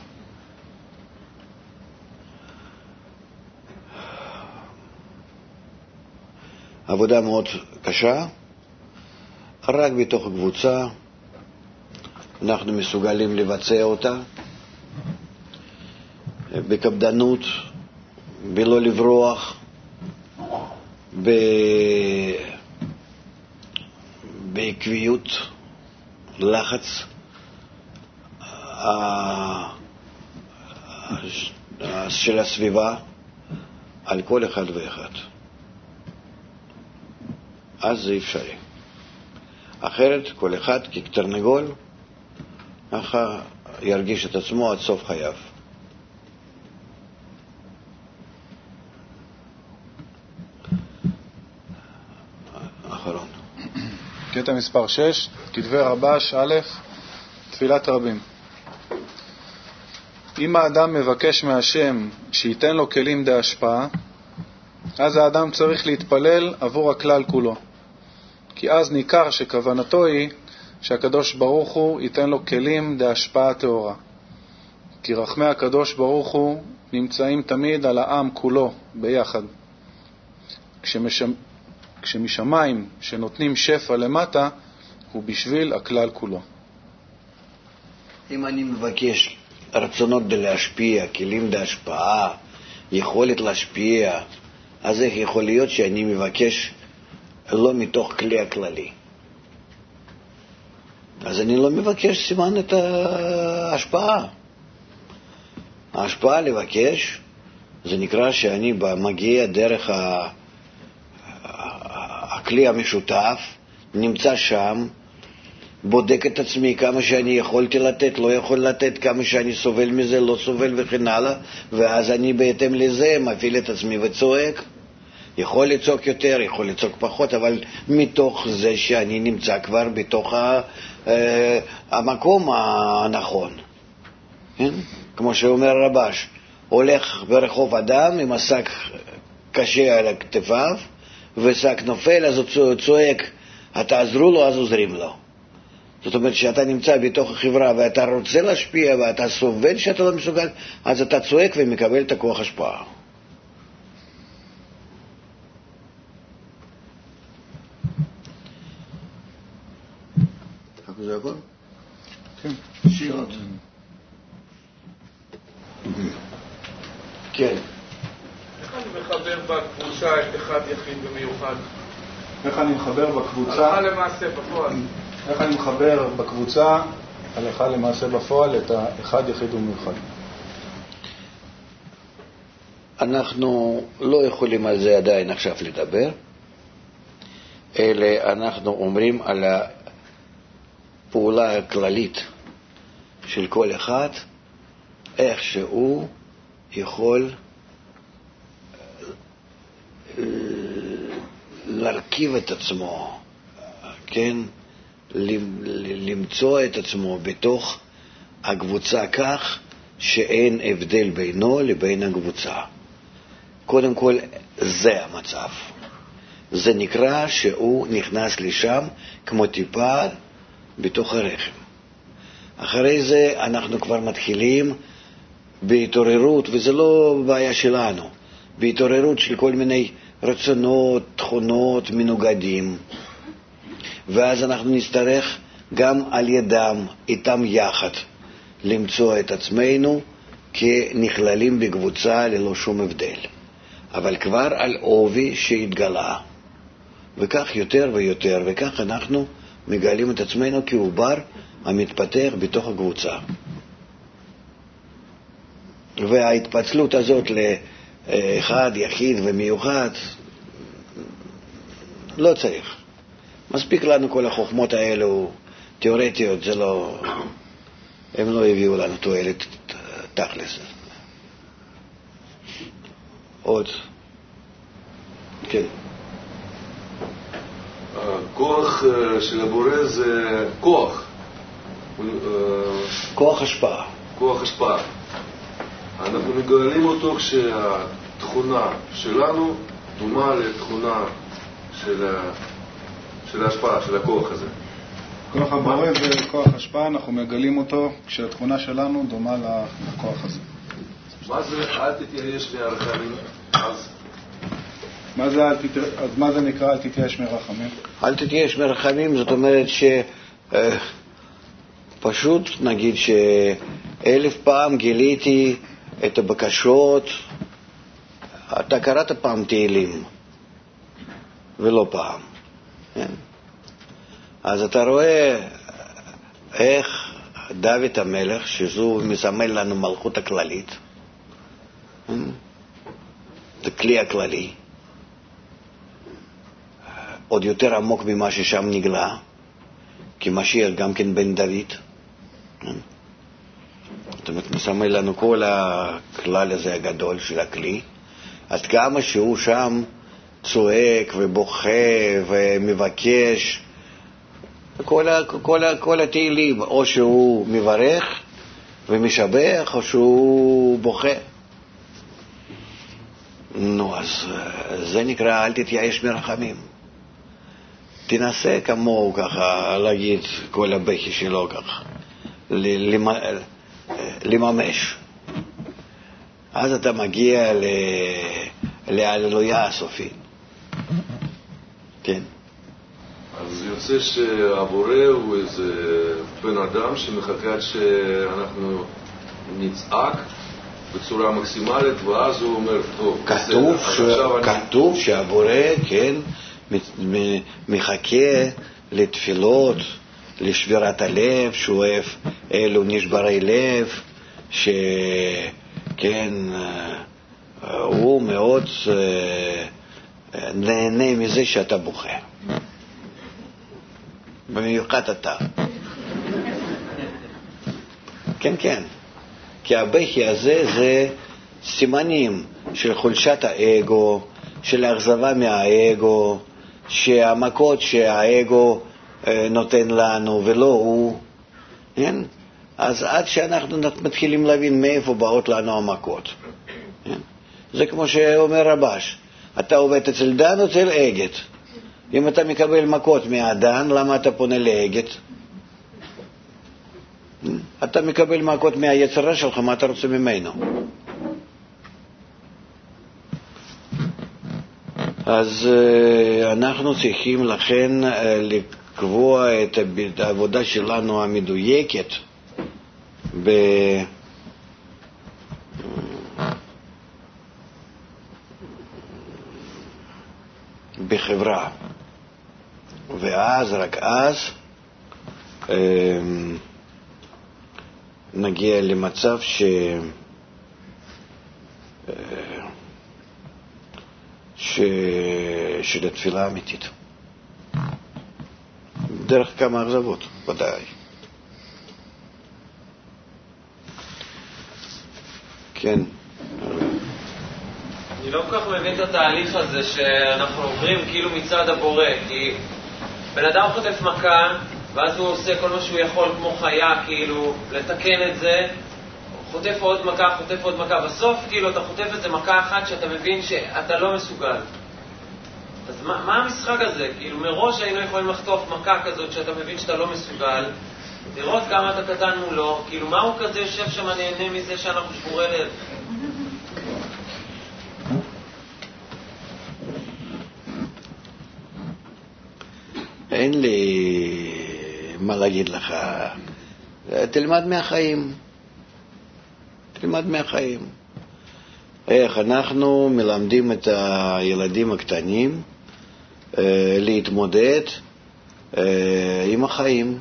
עבודה מאוד קשה, רק בתוך קבוצה אנחנו מסוגלים לבצע אותה בקפדנות, בלא לברוח, ב... בעקביות, לחץ של הסביבה על כל אחד ואחד. אז זה אפשרי. אחרת כל אחד כתרנגול ככה ירגיש את עצמו עד סוף חייו. אחרון. קטע מספר שש, כתבי רבש א', תפילת רבים. אם האדם מבקש מהשם שייתן לו כלים די השפעה, אז האדם צריך להתפלל עבור הכלל כולו. כי אז ניכר שכוונתו היא שהקדוש ברוך הוא ייתן לו כלים די השפעה טהורה. כי רחמי הקדוש ברוך הוא נמצאים תמיד על העם כולו ביחד. כשמשמ... כשמשמיים שנותנים שפע למטה, הוא בשביל הכלל כולו. אם אני מבקש רצונות די להשפיע, כלים די השפעה, יכולת להשפיע, אז איך יכול להיות שאני מבקש לא מתוך כלי הכללי? אז אני לא מבקש סימן את ההשפעה. ההשפעה לבקש, זה נקרא שאני מגיע דרך הכלי המשותף, נמצא שם, בודק את עצמי כמה שאני יכולתי לתת, לא יכול לתת, כמה שאני סובל מזה, לא סובל וכן הלאה, ואז אני בהתאם לזה מפעיל את עצמי וצועק. יכול לצעוק יותר, יכול לצעוק פחות, אבל מתוך זה שאני נמצא כבר בתוך ה, אה, המקום הנכון. כן? כמו שאומר רבש, הולך ברחוב אדם עם השק קשה על הכתפיו, ושק נופל, אז הוא צועק, תעזרו לו, אז עוזרים לו. זאת אומרת שאתה נמצא בתוך החברה ואתה רוצה להשפיע ואתה סובל שאתה לא מסוגל, אז אתה צועק ומקבל את הכוח השפעה. זה הכל? כן. שאלות. כן. איך אני מחבר בקבוצה את אחד יחיד ומיוחד? איך אני מחבר בקבוצה? הלכה למעשה בפועל. איך אני מחבר בקבוצה, הלכה למעשה בפועל, את האחד יחיד ומיוחד? אנחנו לא יכולים על זה עדיין עכשיו לדבר, אלא אנחנו אומרים על הפעולה הכללית של כל אחד, איך שהוא יכול להרכיב את עצמו, כן? למצוא את עצמו בתוך הקבוצה כך שאין הבדל בינו לבין הקבוצה. קודם כל, זה המצב. זה נקרא שהוא נכנס לשם כמו טיפה בתוך הרחם. אחרי זה אנחנו כבר מתחילים בהתעוררות, וזה לא בעיה שלנו, בהתעוררות של כל מיני רצונות, תכונות, מנוגדים. ואז אנחנו נצטרך גם על ידם, איתם יחד, למצוא את עצמנו כנכללים בקבוצה ללא שום הבדל. אבל כבר על עובי שהתגלה. וכך יותר ויותר, וכך אנחנו מגלים את עצמנו כעובר המתפתח בתוך הקבוצה. וההתפצלות הזאת לאחד, יחיד ומיוחד, לא צריך. מספיק לנו כל החוכמות האלו, תיאורטיות, זה לא, הם לא הביאו לנו תועלת תכלס. עוד. כן. הכוח של הבורא זה כוח. כוח השפעה. כוח השפעה. אנחנו מגלים אותו כשהתכונה שלנו דומה לתכונה של, של ההשפעה, של הכוח הזה. כוח הבורא זה כוח השפעה, אנחנו מגלים אותו כשהתכונה שלנו דומה לכוח הזה. מה זה אל תתייאש מהרחמים? אז מה זה, אז מה זה נקרא אל תתייאש מרחמים? אל תתייאש מרחמים, זאת אומרת שפשוט נגיד שאלף פעם גיליתי את הבקשות, אתה קראת פעם תהילים, ולא פעם. כן? אז אתה רואה איך דוד המלך, שזו מסמל לנו מלכות הכללית, זה כלי הכללי, עוד יותר עמוק ממה ששם נגלה, כי משיח גם כן בן דוד. זאת אומרת, מסמל לנו כל הכלל הזה הגדול של הכלי, עד כמה שהוא שם צועק ובוכה ומבקש, כל, כל, כל התהילים, או שהוא מברך ומשבח, או שהוא בוכה. נו, אז זה נקרא אל תתייאש מרחמים. תנסה כמוהו ככה להגיד כל הבכי שלו ככה, לממש. אז אתה מגיע להללויה הסופית. כן. אז יוצא שהבורא הוא איזה בן אדם שמחכה עד שאנחנו נצעק בצורה מקסימלית, ואז הוא אומר, טוב, כתוב, ש... כתוב אני... שהבורא, כן, מחכה לתפילות, לשבירת הלב, שואף אלו נשברי לב, שכן, הוא מאוד נהנה מזה שאתה בוכה. במיוחד אתה. כן, כן. כי הבכי הזה זה סימנים של חולשת האגו, של האכזבה מהאגו, שהמכות שהאגו נותן לנו ולא הוא. כן? אז עד שאנחנו מתחילים להבין מאיפה באות לנו המכות. כן? זה כמו שאומר רבש, אתה עובד אצל דן או אצל אגת? אם אתה מקבל מכות מהדן, למה אתה פונה לאגת? אתה מקבל מכות מהיצרה שלך, מה אתה רוצה ממנו? אז אנחנו צריכים לכן לקבוע את העבודה שלנו המדויקת ב... בחברה, ואז, רק אז נגיע למצב ש... ש... של התפילה אמיתית. דרך כמה אכזבות, ודאי. כן. אני לא כל כך מבין את התהליך הזה שאנחנו עוברים כאילו מצד הבורא, כי בן אדם חוטף מכה, ואז הוא עושה כל מה שהוא יכול כמו חיה, כאילו לתקן את זה, חוטף עוד מכה, חוטף עוד מכה, בסוף כאילו אתה חוטף את זה מכה אחת שאתה מבין שאתה לא מסוגל. אז מה, מה המשחק הזה? כאילו מראש היינו יכולים לחטוף מכה כזאת שאתה מבין שאתה לא מסוגל, לראות כמה אתה קטן מולו, כאילו מה הוא כזה יושב שם נהנה מזה שאנחנו שבורי לב? אין לי מה להגיד לך. תלמד מהחיים. תלמד מהחיים. איך אנחנו מלמדים את הילדים הקטנים אה, להתמודד אה, עם החיים.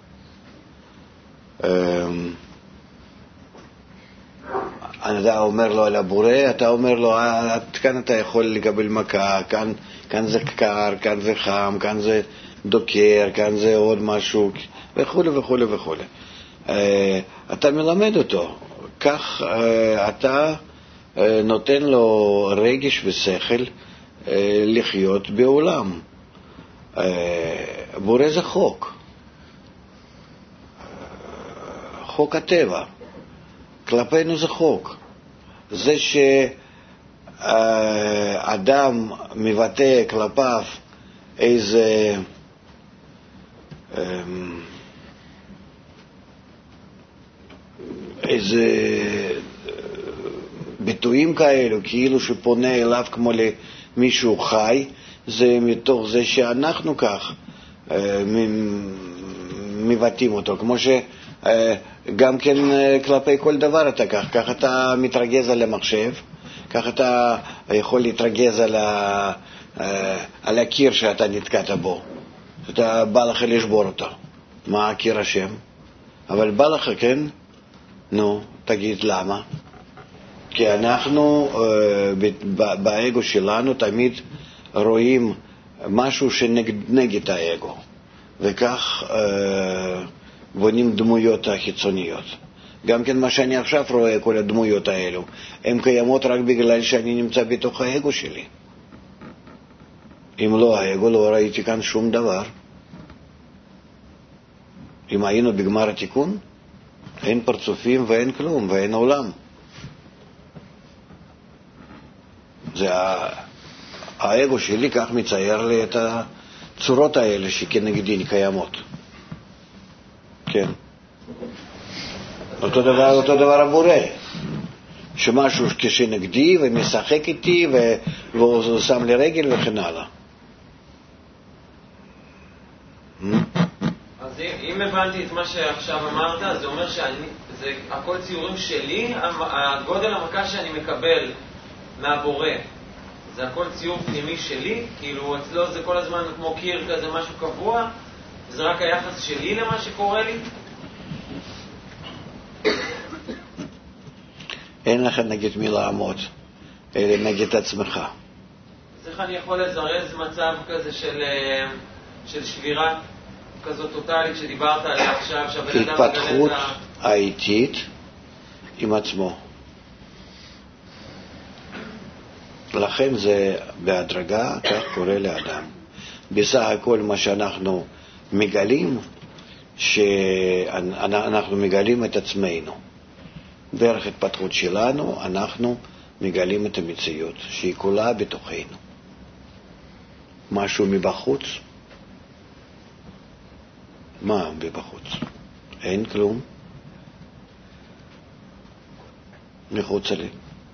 אה, אתה אומר לו על הבורא, אתה אומר לו, כאן אתה יכול לקבל מכה, כאן, כאן זה קר, כאן זה חם, כאן זה דוקר, כאן זה עוד משהו, וכו' וכו' וכו'. אתה מלמד אותו. כך אתה נותן לו רגש ושכל לחיות בעולם. בורא זה חוק. חוק הטבע. כלפינו זה חוק. זה שאדם מבטא כלפיו איזה איזה ביטויים כאלו, כאילו שפונה אליו כמו למישהו חי, זה מתוך זה שאנחנו כך מבטאים אותו, כמו שגם כן כלפי כל דבר אתה כך, כך אתה מתרגז על המחשב, כך אתה יכול להתרגז על, ה, על הקיר שאתה נתקעת בו, אתה בא לך לשבור אותו. מה הקיר השם? אבל בא לך, כן? נו, תגיד למה? כי אנחנו באגו שלנו תמיד רואים משהו שנגד האגו, וכך בונים דמויות החיצוניות. גם כן מה שאני עכשיו רואה, כל הדמויות האלו, הן קיימות רק בגלל שאני נמצא בתוך האגו שלי. אם לא האגו, לא ראיתי כאן שום דבר. אם היינו בגמר התיקון, אין פרצופים ואין כלום, ואין עולם. זה האגו שלי כך מצייר לי את הצורות האלה שכנגדי קיימות. כן. אותו דבר, אותו דבר הבורא. שמשהו כשנגדי ומשחק איתי והוא שם לי רגל וכן הלאה. אז אם הבנתי את מה שעכשיו אמרת, זה אומר שאני, זה הכל ציורים שלי, הגודל המכה שאני מקבל מהבורא, זה הכל ציור פנימי שלי, כאילו אצלו זה כל הזמן כמו קיר כזה, משהו קבוע, זה רק היחס שלי למה שקורה לי? אין לך נגד מי לעמוד, אלא נגד עצמך. אז איך אני יכול לזרז מצב כזה של, של שבירה כזאת טוטלית שדיברת עליה עכשיו, שהבן אדם התפתחות, האיטית עם עצמו. לכן זה בהדרגה, כך קורה לאדם. בסך הכל מה שאנחנו מגלים, שאנחנו מגלים את עצמנו. דרך התפתחות שלנו אנחנו מגלים את המציאות, שהיא כולה בתוכנו. משהו מבחוץ? מה מבחוץ? אין כלום. מחוץ לי.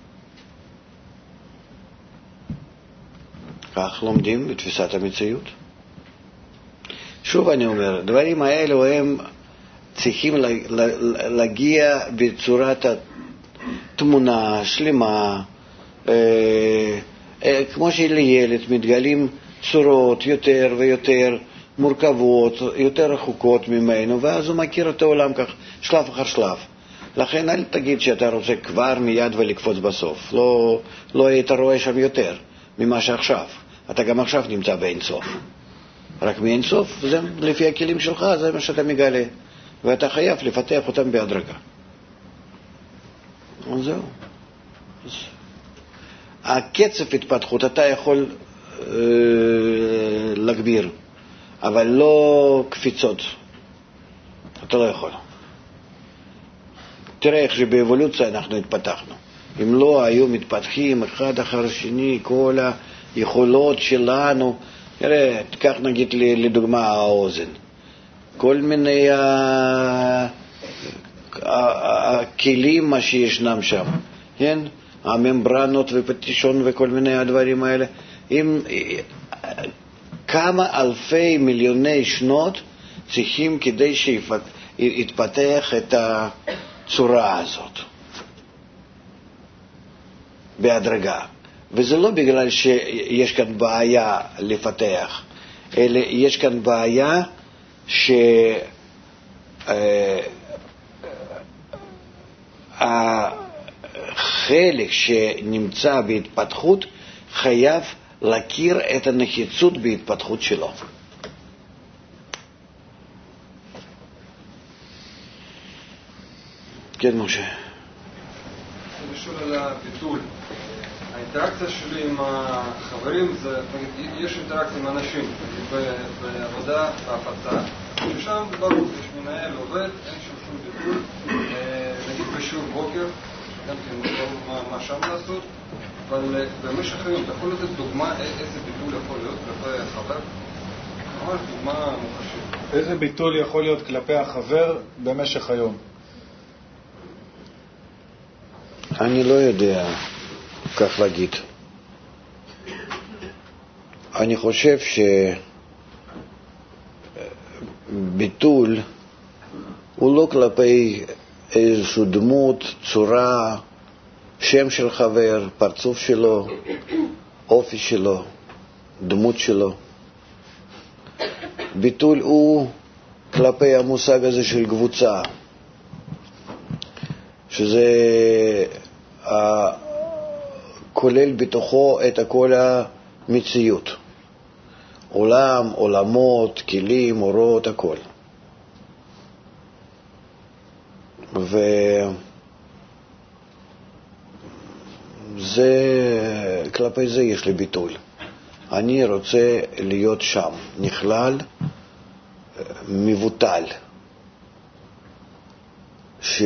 כך לומדים בתפיסת המציאות. שוב אני אומר, דברים האלו הם צריכים להגיע בצורת התמונה שלמה, אה, אה, כמו שלילד מתגלים צורות יותר ויותר מורכבות, יותר רחוקות ממנו, ואז הוא מכיר את העולם כך, שלב אחר שלב. לכן אל תגיד שאתה רוצה כבר מיד ולקפוץ בסוף. לא, לא היית רואה שם יותר ממה שעכשיו. אתה גם עכשיו נמצא באין סוף. רק מאין סוף, זה לפי הכלים שלך, זה מה שאתה מגלה. ואתה חייב לפתח אותם בהדרגה. זהו. הקצב התפתחות אתה יכול אה, להגביר, אבל לא קפיצות. אתה לא יכול. תראה איך שבאבולוציה אנחנו התפתחנו. אם לא היו מתפתחים אחד אחר שני כל היכולות שלנו, תראה, תיקח נגיד לדוגמה האוזן. כל מיני הכלים מה שישנם שם, כן? הממברנות ופטישון וכל מיני הדברים האלה. אם כמה אלפי מיליוני שנות צריכים כדי שיתפתח את הצורה הזאת בהדרגה. וזה לא בגלל שיש כאן בעיה לפתח, אלא יש כאן בעיה שהחלק שנמצא בהתפתחות חייב להכיר את הנחיצות בהתפתחות שלו. כן, משה. אני שואל על הביטול. האינטראקציה שלי עם החברים, זה, יש אינטראקציה עם אנשים בעבודה, בהפצה, ששם ברור, יש מנהל, עובד, אין שם שום ביטול, נגיד בשיעור בוקר, גם כן ברור מה שם לעשות, אבל במשך היום, אתה יכול לתת דוגמה איזה ביטול יכול להיות כלפי החבר? ממש דוגמה מוחשית. איזה ביטול יכול להיות כלפי החבר במשך היום? אני לא יודע כך להגיד. אני חושב שביטול הוא לא כלפי איזושהי דמות, צורה, שם של חבר, פרצוף שלו, אופי שלו, דמות שלו. ביטול הוא כלפי המושג הזה של קבוצה, שזה כולל בתוכו את כל המציאות. עולם, עולמות, כלים, אורות, הכל. וזה, כלפי זה יש לי ביטול. אני רוצה להיות שם, נכלל, מבוטל. ש...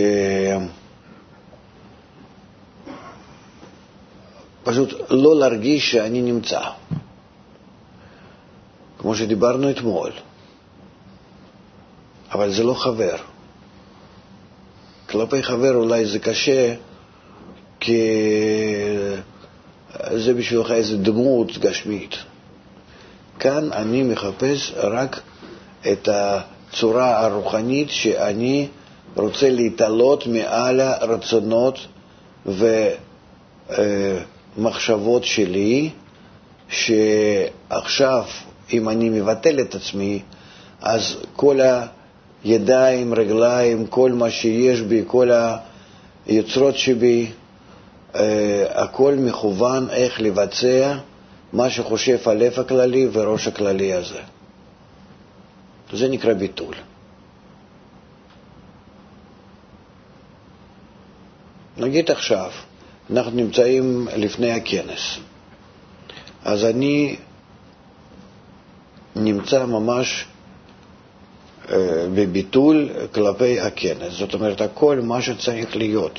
פשוט לא להרגיש שאני נמצא. כמו שדיברנו אתמול. אבל זה לא חבר. כלפי חבר אולי זה קשה, כי זה בשבילך איזו דמות גשמית. כאן אני מחפש רק את הצורה הרוחנית שאני רוצה להתעלות מעל הרצונות ומחשבות שלי, שעכשיו אם אני מבטל את עצמי, אז כל הידיים, רגליים, כל מה שיש בי, כל היוצרות שבי, הכל מכוון איך לבצע מה שחושב הלב הכללי וראש הכללי הזה. זה נקרא ביטול. נגיד עכשיו, אנחנו נמצאים לפני הכנס, אז אני נמצא ממש אה, בביטול כלפי הכנס. זאת אומרת, הכל מה שצריך להיות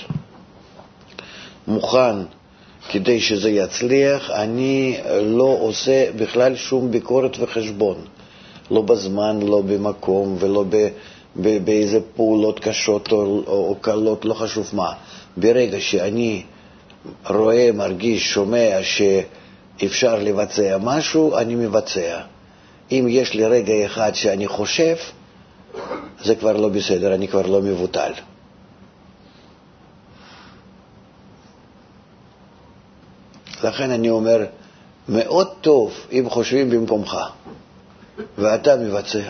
מוכן כדי שזה יצליח, אני לא עושה בכלל שום ביקורת וחשבון. לא בזמן, לא במקום, ולא ב, ב, באיזה פעולות קשות או, או, או קלות, לא חשוב מה. ברגע שאני רואה, מרגיש, שומע שאפשר לבצע משהו, אני מבצע. אם יש לי רגע אחד שאני חושב, זה כבר לא בסדר, אני כבר לא מבוטל. לכן אני אומר, מאוד טוב אם חושבים במקומך, ואתה מבצע.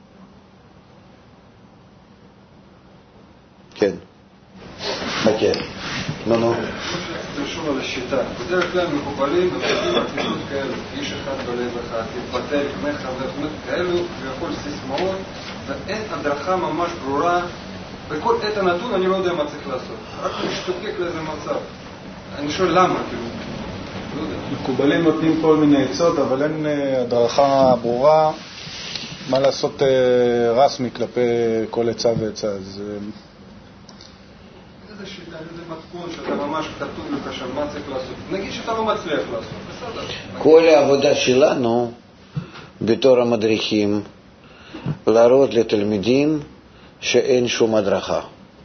כן. מכיר. נו נו. תרשום על השיטה. בדרך כלל מקובלים בפרטים עתידות כאלו, איש אחד בלב אחד, תתבטל, כמך וחמך כאלו, ויכול סיסמאות, ואין הדרכה ממש ברורה. בכל עת הנתון אני לא יודע מה צריך לעשות. רק משתוקק לאיזה מצב. אני שואל למה, כאילו. מקובלים נותנים כל מיני עצות, אבל אין הדרכה ברורה מה לעשות רסמי כלפי כל עצה ועצה. אז איזה שיטה, איזה מתכון שאתה ממש כתוב לך שם מה צריך לעשות. נגיד שאתה לא מצליח לעשות, בסדר. כל העבודה שלנו בתור המדריכים להראות לתלמידים שאין שום הדרכה.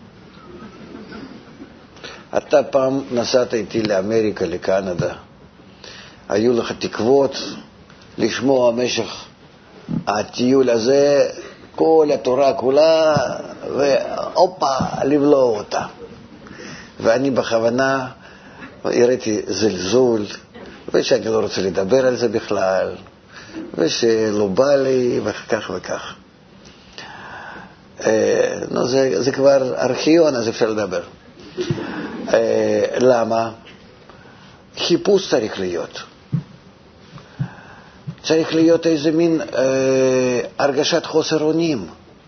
אתה פעם נסעת איתי לאמריקה, לקנדה. היו לך תקוות לשמוע במשך הטיול הזה כל התורה כולה, ואופה, לבלוע אותה. ואני בכוונה הראיתי זלזול, ושאני לא רוצה לדבר על זה בכלל, ושלא בא לי, וכך וכך. אה, נו, זה, זה כבר ארכיון, אז אפשר לדבר. אה, למה? חיפוש צריך להיות. צריך להיות איזה מין אה, הרגשת חוסר אונים.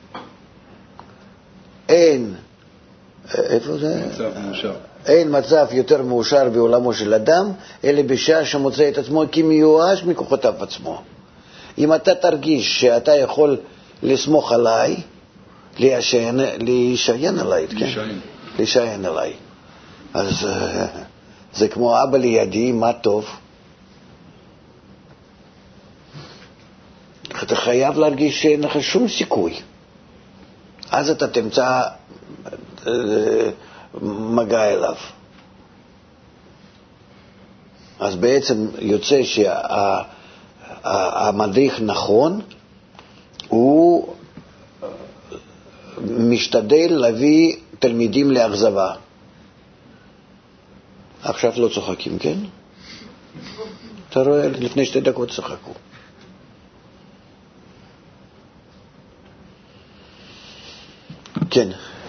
אין, אה, איפה זה? מצב מאושר. אין מצב יותר מאושר בעולמו של אדם, אלא בשעה שמוצא את עצמו כמיואש מכוחותיו עצמו. אם אתה תרגיש שאתה יכול לסמוך עליי, להישען, להישען עליי, כן? להישען. להישען עליי. אז אה, זה כמו אבא לידי, מה טוב? אתה חייב להרגיש שאין לך שום סיכוי. אז אתה תמצא מגע אליו. אז בעצם יוצא שהמדריך נכון, הוא משתדל להביא תלמידים לאכזבה. עכשיו לא צוחקים, כן? אתה רואה, לפני שתי דקות צחקו. כן.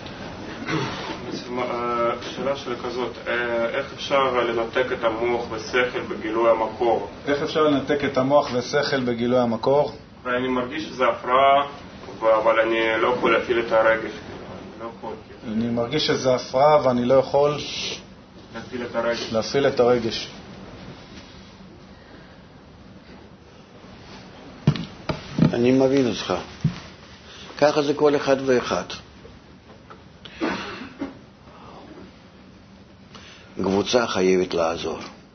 שאלה שלי כזאת, איך אפשר לנתק את המוח ושכל בגילוי המקור? איך אפשר לנתק את המוח ושכל בגילוי המקור? ואני מרגיש שזה הפרעה, אבל אני לא יכול להפעיל את הרגש. לא יכול. אני מרגיש שזה הפרעה ואני לא יכול להפעיל את הרגש. להפעיל את הרגש. אני מבין אותך. ככה זה כל אחד ואחד. קבוצה חייבת לעזור.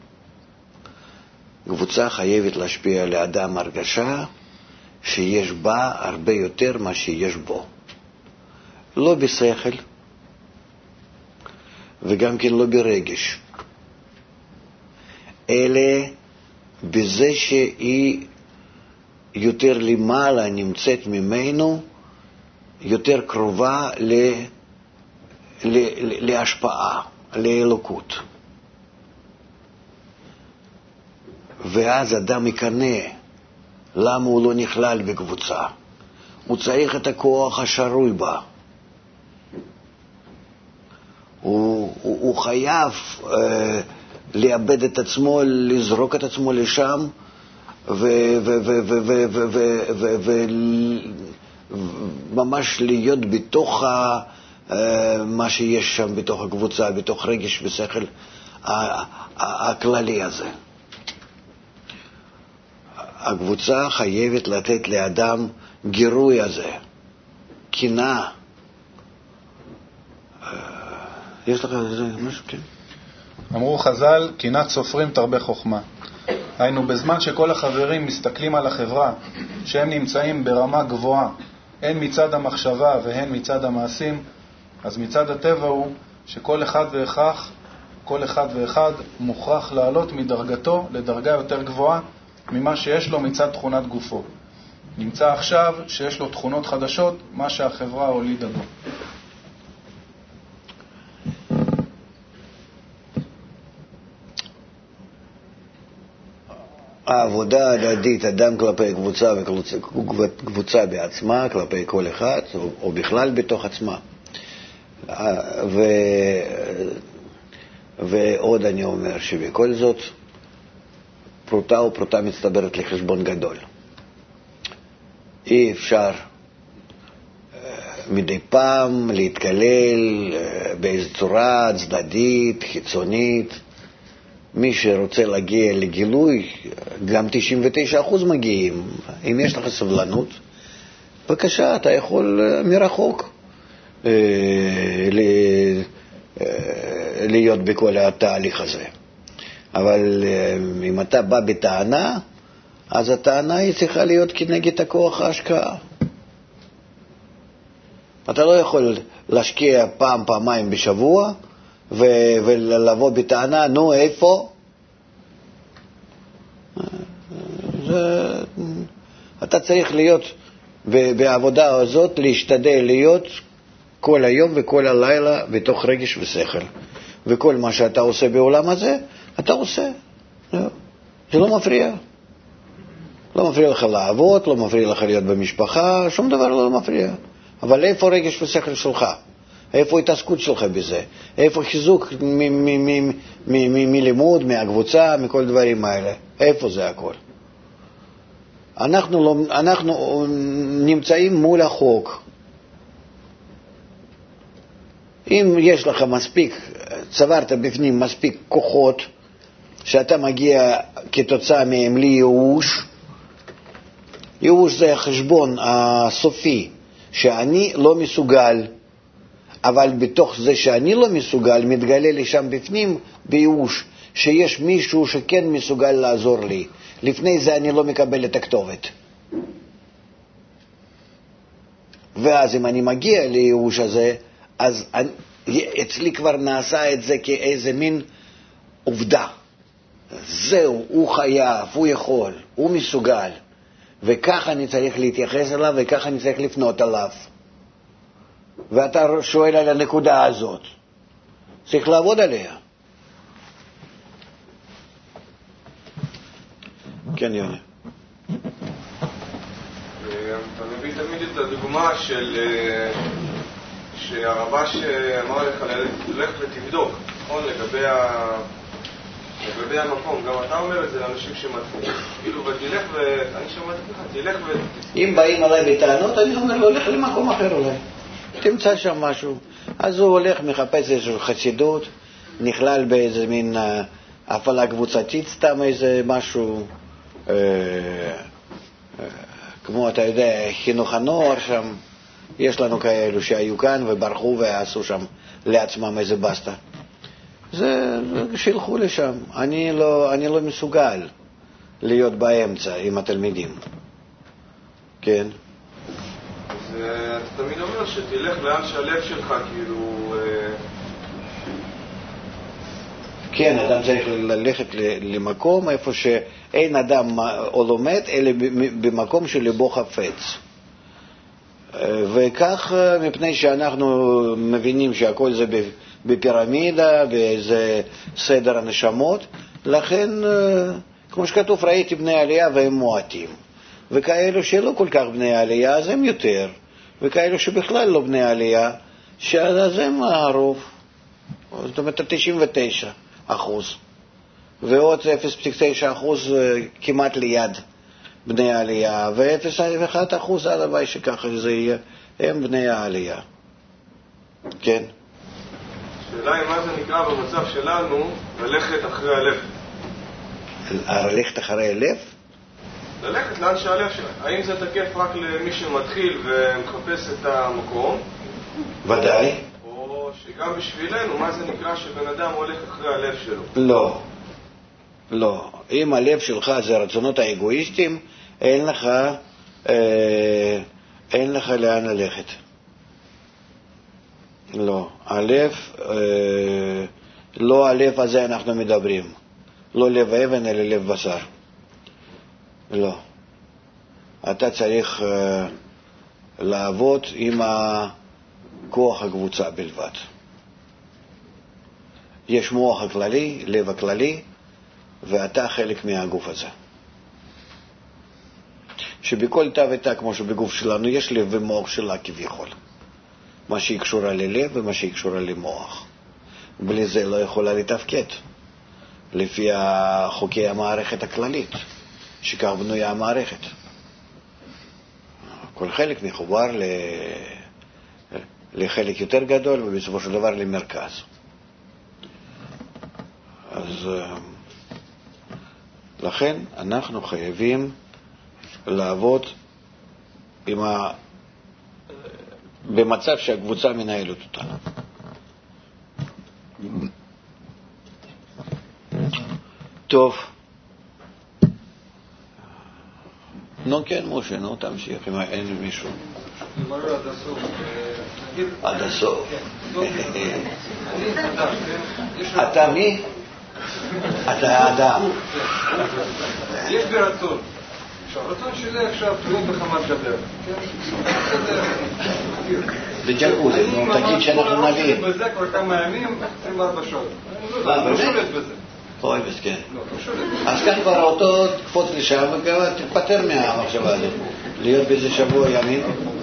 קבוצה חייבת להשפיע על האדם הרגשה שיש בה הרבה יותר מה שיש בו. לא בשכל, וגם כן לא ברגש, אלא בזה שהיא יותר למעלה נמצאת ממנו, יותר קרובה ל, ל, ל, להשפעה, לאלוקות. ואז אדם יקנה למה הוא לא נכלל בקבוצה. הוא צריך את הכוח השרוי בה. הוא, הוא, הוא חייב אה, לאבד את עצמו, לזרוק את עצמו לשם, וממש להיות בתוך מה שיש שם בתוך הקבוצה, בתוך רגש ושכל הכללי הזה. הקבוצה חייבת לתת לאדם גירוי הזה, קנאה. יש לך משהו? כן. אמרו חז"ל, קנאת סופרים תרבה חוכמה. היינו, בזמן שכל החברים מסתכלים על החברה, שהם נמצאים ברמה גבוהה, הן מצד המחשבה והן מצד המעשים, אז מצד הטבע הוא שכל אחד ואחד, כל אחד ואחד מוכרח לעלות מדרגתו לדרגה יותר גבוהה ממה שיש לו מצד תכונת גופו. נמצא עכשיו שיש לו תכונות חדשות, מה שהחברה הולידה בו. העבודה הדדית, אדם כלפי קבוצה וקבוצה בעצמה, כלפי כל אחד, או, או בכלל בתוך עצמה. ו... ועוד אני אומר שבכל זאת, פרוטה ופרוטה מצטברת לחשבון גדול. אי אפשר מדי פעם להתקלל באיזו צורה צדדית, חיצונית. מי שרוצה להגיע לגילוי, גם תשעים ותשעה אחוז מגיעים. אם יש לך סבלנות, בבקשה, אתה יכול מרחוק להיות בכל התהליך הזה. אבל אם אתה בא בטענה, אז הטענה היא צריכה להיות כנגד הכוח ההשקעה. אתה לא יכול להשקיע פעם, פעמיים בשבוע, ו- ולבוא בטענה, נו, איפה? זה, אתה צריך להיות בעבודה הזאת, להשתדל להיות כל היום וכל הלילה בתוך רגש ושכל. וכל מה שאתה עושה בעולם הזה, אתה עושה. זה לא מפריע. לא מפריע לך לעבוד, לא מפריע לך להיות במשפחה, שום דבר לא מפריע. אבל איפה רגש ושכל שלך? איפה התעסקות שלך בזה? איפה חיזוק מלימוד, מהקבוצה, מכל דברים האלה? איפה זה הכל? אנחנו, לא, אנחנו נמצאים מול החוק. אם יש לך מספיק, צברת בפנים מספיק כוחות, שאתה מגיע כתוצאה מהם לייאוש, ייאוש זה החשבון הסופי, שאני לא מסוגל, אבל בתוך זה שאני לא מסוגל, מתגלה לי שם בפנים בייאוש, שיש מישהו שכן מסוגל לעזור לי. לפני זה אני לא מקבל את הכתובת. ואז אם אני מגיע לייאוש הזה, אז אני, אצלי כבר נעשה את זה כאיזה מין עובדה. זהו, הוא חייב, הוא יכול, הוא מסוגל. וכך אני צריך להתייחס אליו, וכך אני צריך לפנות עליו. ואתה שואל על הנקודה הזאת. צריך לעבוד עליה. כן, יוני. אתה מביא תמיד את הדוגמה של שהרבש אמר לך ללך ותבדוק, נכון? לגבי ה... לגבי המקום, גם אתה אומר את זה לאנשים שמתחילים. כאילו, ותלך ו... אני שמעתי לך, תלך ו... אם באים עליי בטענות, אני אומר לו, הולך למקום אחר אולי. תמצא שם משהו. אז הוא הולך, מחפש איזושהי חסידות, נכלל באיזה מין הפעלה קבוצתית, סתם איזה משהו, אה, אה, כמו אתה יודע, חינוך הנוער שם. יש לנו כאלו שהיו כאן וברחו ועשו שם לעצמם איזה בסטה. זה, שילכו לשם. אני לא, אני לא מסוגל להיות באמצע עם התלמידים. כן? אז אתה תמיד אומר שתלך לאן שהלב שלך כאילו... כן, אדם צריך ללכת למקום איפה שאין אדם או לומד, אלא במקום שלבו חפץ. וכך, מפני שאנחנו מבינים שהכל זה בפירמידה, באיזה סדר הנשמות, לכן, כמו שכתוב, ראיתי בני עלייה והם מועטים. וכאלו שלא כל כך בני עלייה, אז הם יותר. וכאלו שבכלל לא בני עלייה, אז הם הרוב. זאת אומרת, תשעים ותשעה אחוז. ועוד אפס נקודה תשע אחוז כמעט ליד בני העלייה, ו-אפס נקודה אחת אחוז הלוואי שככה זה יהיה, הם בני העלייה. כן. השאלה היא מה זה נקרא במצב שלנו ללכת אחרי הלב. ללכת אחרי הלב? ללכת לאן שהלב שלנו. האם זה תקף רק למי שמתחיל ומחפש את המקום? ודאי. או שגם בשבילנו, מה זה נקרא שבן אדם הולך אחרי הלב שלו? לא. לא. אם הלב שלך זה רצונות האגואיסטיים, אין לך, אה, אין לך לאן ללכת. לא. הלב, אה, לא הלב הזה אנחנו מדברים. לא לב אבן, אלא לב בשר. לא. אתה צריך אה, לעבוד עם הכוח הקבוצה בלבד. יש מוח הכללי, לב הכללי, ואתה חלק מהגוף הזה. שבכל תא ותא, כמו שבגוף שלנו, יש לב ומוח שלה כביכול. מה שהיא קשורה ללב ומה שהיא קשורה למוח. בלי זה לא יכולה לתפקד. לפי חוקי המערכת הכללית, שכך בנויה המערכת. כל חלק מחובר ל... לחלק יותר גדול, ובסופו של דבר למרכז. אז לכן אנחנו חייבים לעבוד עם ה... במצב שהקבוצה מנהלת אותנו. טוב. נו כן, משה, נו תמשיך, אם אין מישהו. עד הסוף. אתה מי? אתה אדם. יש בי רצון. הרצון שלי עכשיו להיות בחמת גדר. בג'קוזי, נו תגיד שאנחנו נבין. בזה כבר כמה ימים, עשרים וארבע שעות. מה, לא שולט בזה. אוי, מסכן. אז כאן כבר אותו תקפוץ לשם ותתפטר מהמחשבה הזאת. להיות באיזה שבוע ימים.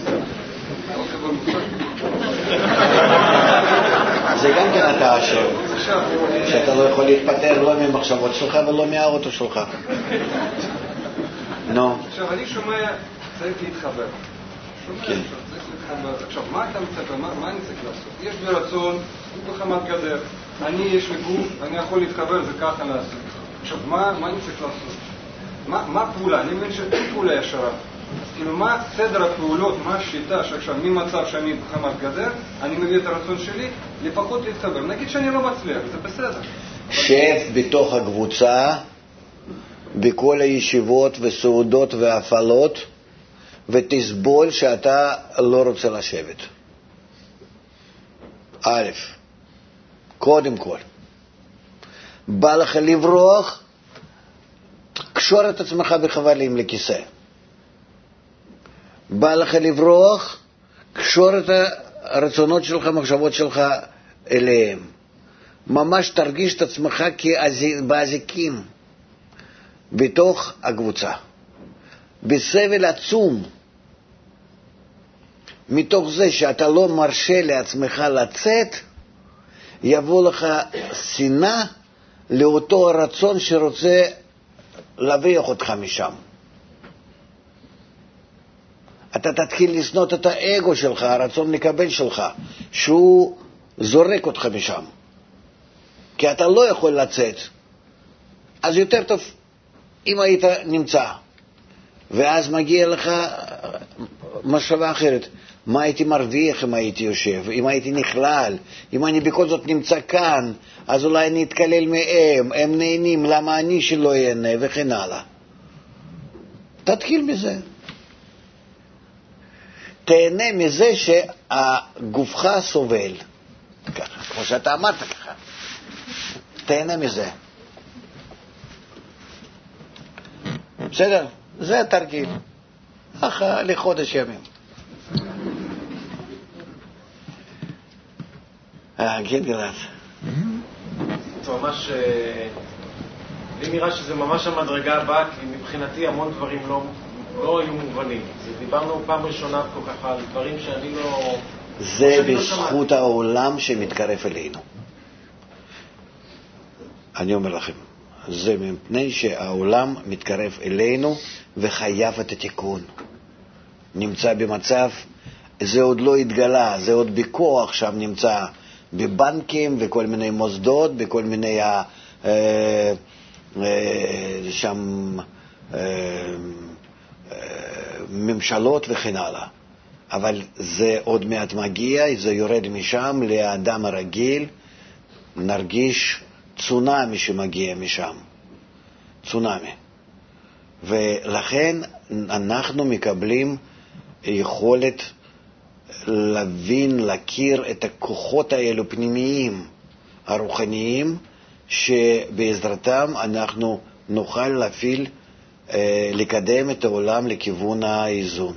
זה גם כן אתה אשר. שאתה לא יכול להתפטר לא ממחשבות שלך ולא מהאוטו שלך. נו. עכשיו, אני שומע, צריך להתחבר. שומע, צריך להתחבר. עכשיו, מה אתה מצפה? מה אני צריך לעשות? יש לי רצון, בחמת גדר. אני, יש לי גוף, אני יכול להתחבר, זה ככה לעשות. עכשיו, מה אני צריך לעשות? מה הפעולה? אני מבין שאין פעולה ישרה. אז כאילו, מה סדר הפעולות, מה השיטה שעכשיו, ממצב שאני בחמת גדר, אני מביא את הרצון שלי, לפחות להתחבר. נגיד שאני לא מצליח, זה בסדר. שב בתוך הקבוצה, בכל הישיבות וסעודות והפעלות, ותסבול שאתה לא רוצה לשבת. א', קודם כל, בא לך לברוח, קשור את עצמך בחבלים לכיסא. בא לך לברוח, קשור את הרצונות שלך, מחשבות שלך אליהם. ממש תרגיש את עצמך כבאזיקים בתוך הקבוצה. בסבל עצום. מתוך זה שאתה לא מרשה לעצמך לצאת, יבוא לך שנאה לאותו הרצון שרוצה להבריח אותך משם. אתה תתחיל לסנות את האגו שלך, הרצון לקבל שלך, שהוא זורק אותך משם. כי אתה לא יכול לצאת. אז יותר טוב אם היית נמצא. ואז מגיע לך מחשבה אחרת. מה הייתי מרוויח אם הייתי יושב, אם הייתי נכלל, אם אני בכל זאת נמצא כאן, אז אולי אני אתקלל מהם, הם נהנים, למה אני שלא ייהנה, וכן הלאה. תתחיל מזה. תהנה מזה שהגופך סובל. ככה, כמו שאתה אמרת ככה. תהנה מזה. בסדר? זה התרגיל. ככה לחודש ימים. אה, כן גלעד. זה ממש, לי נראה שזה ממש המדרגה הבאה, כי מבחינתי המון דברים לא, לא היו מובנים. דיברנו פעם ראשונה פה ככה על דברים שאני לא... זה בזכות לא העולם שמתקרב אלינו. אני אומר לכם, זה מפני שהעולם מתקרב אלינו וחייב את התיקון. נמצא במצב זה עוד לא התגלה, זה עוד בכוח שם נמצא בבנקים וכל מיני מוסדות, בכל מיני אה, אה, שם אה, אה, ממשלות וכן הלאה. אבל זה עוד מעט מגיע, זה יורד משם לאדם הרגיל, נרגיש צונאמי שמגיע משם, צונאמי. ולכן אנחנו מקבלים יכולת להבין, להכיר את הכוחות האלו פנימיים, הרוחניים, שבעזרתם אנחנו נוכל להפעיל, לקדם את העולם לכיוון האיזון.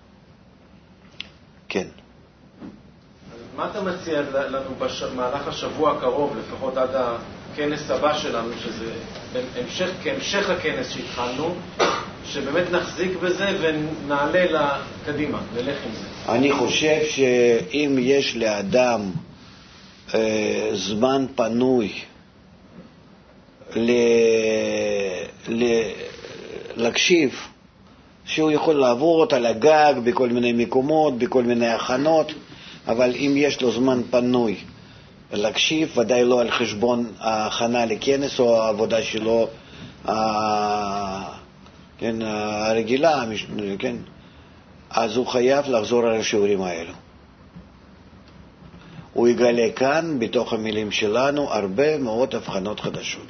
כן. מה אתה מציע לנו במהלך השבוע הקרוב, לפחות עד הכנס הבא שלנו, שזה המשך, כהמשך הכנס שהתחלנו, שבאמת נחזיק בזה ונעלה לקדימה, נלך עם זה? אני חושב שאם יש לאדם אה, זמן פנוי ל... ל... להקשיב, שהוא יכול לעבור על הגג בכל מיני מקומות, בכל מיני הכנות, אבל אם יש לו זמן פנוי להקשיב, ודאי לא על חשבון ההכנה לכנס או העבודה שלו ה... כן, הרגילה, כן, אז הוא חייב לחזור על השיעורים האלו. הוא יגלה כאן, בתוך המילים שלנו, הרבה מאוד הבחנות חדשות.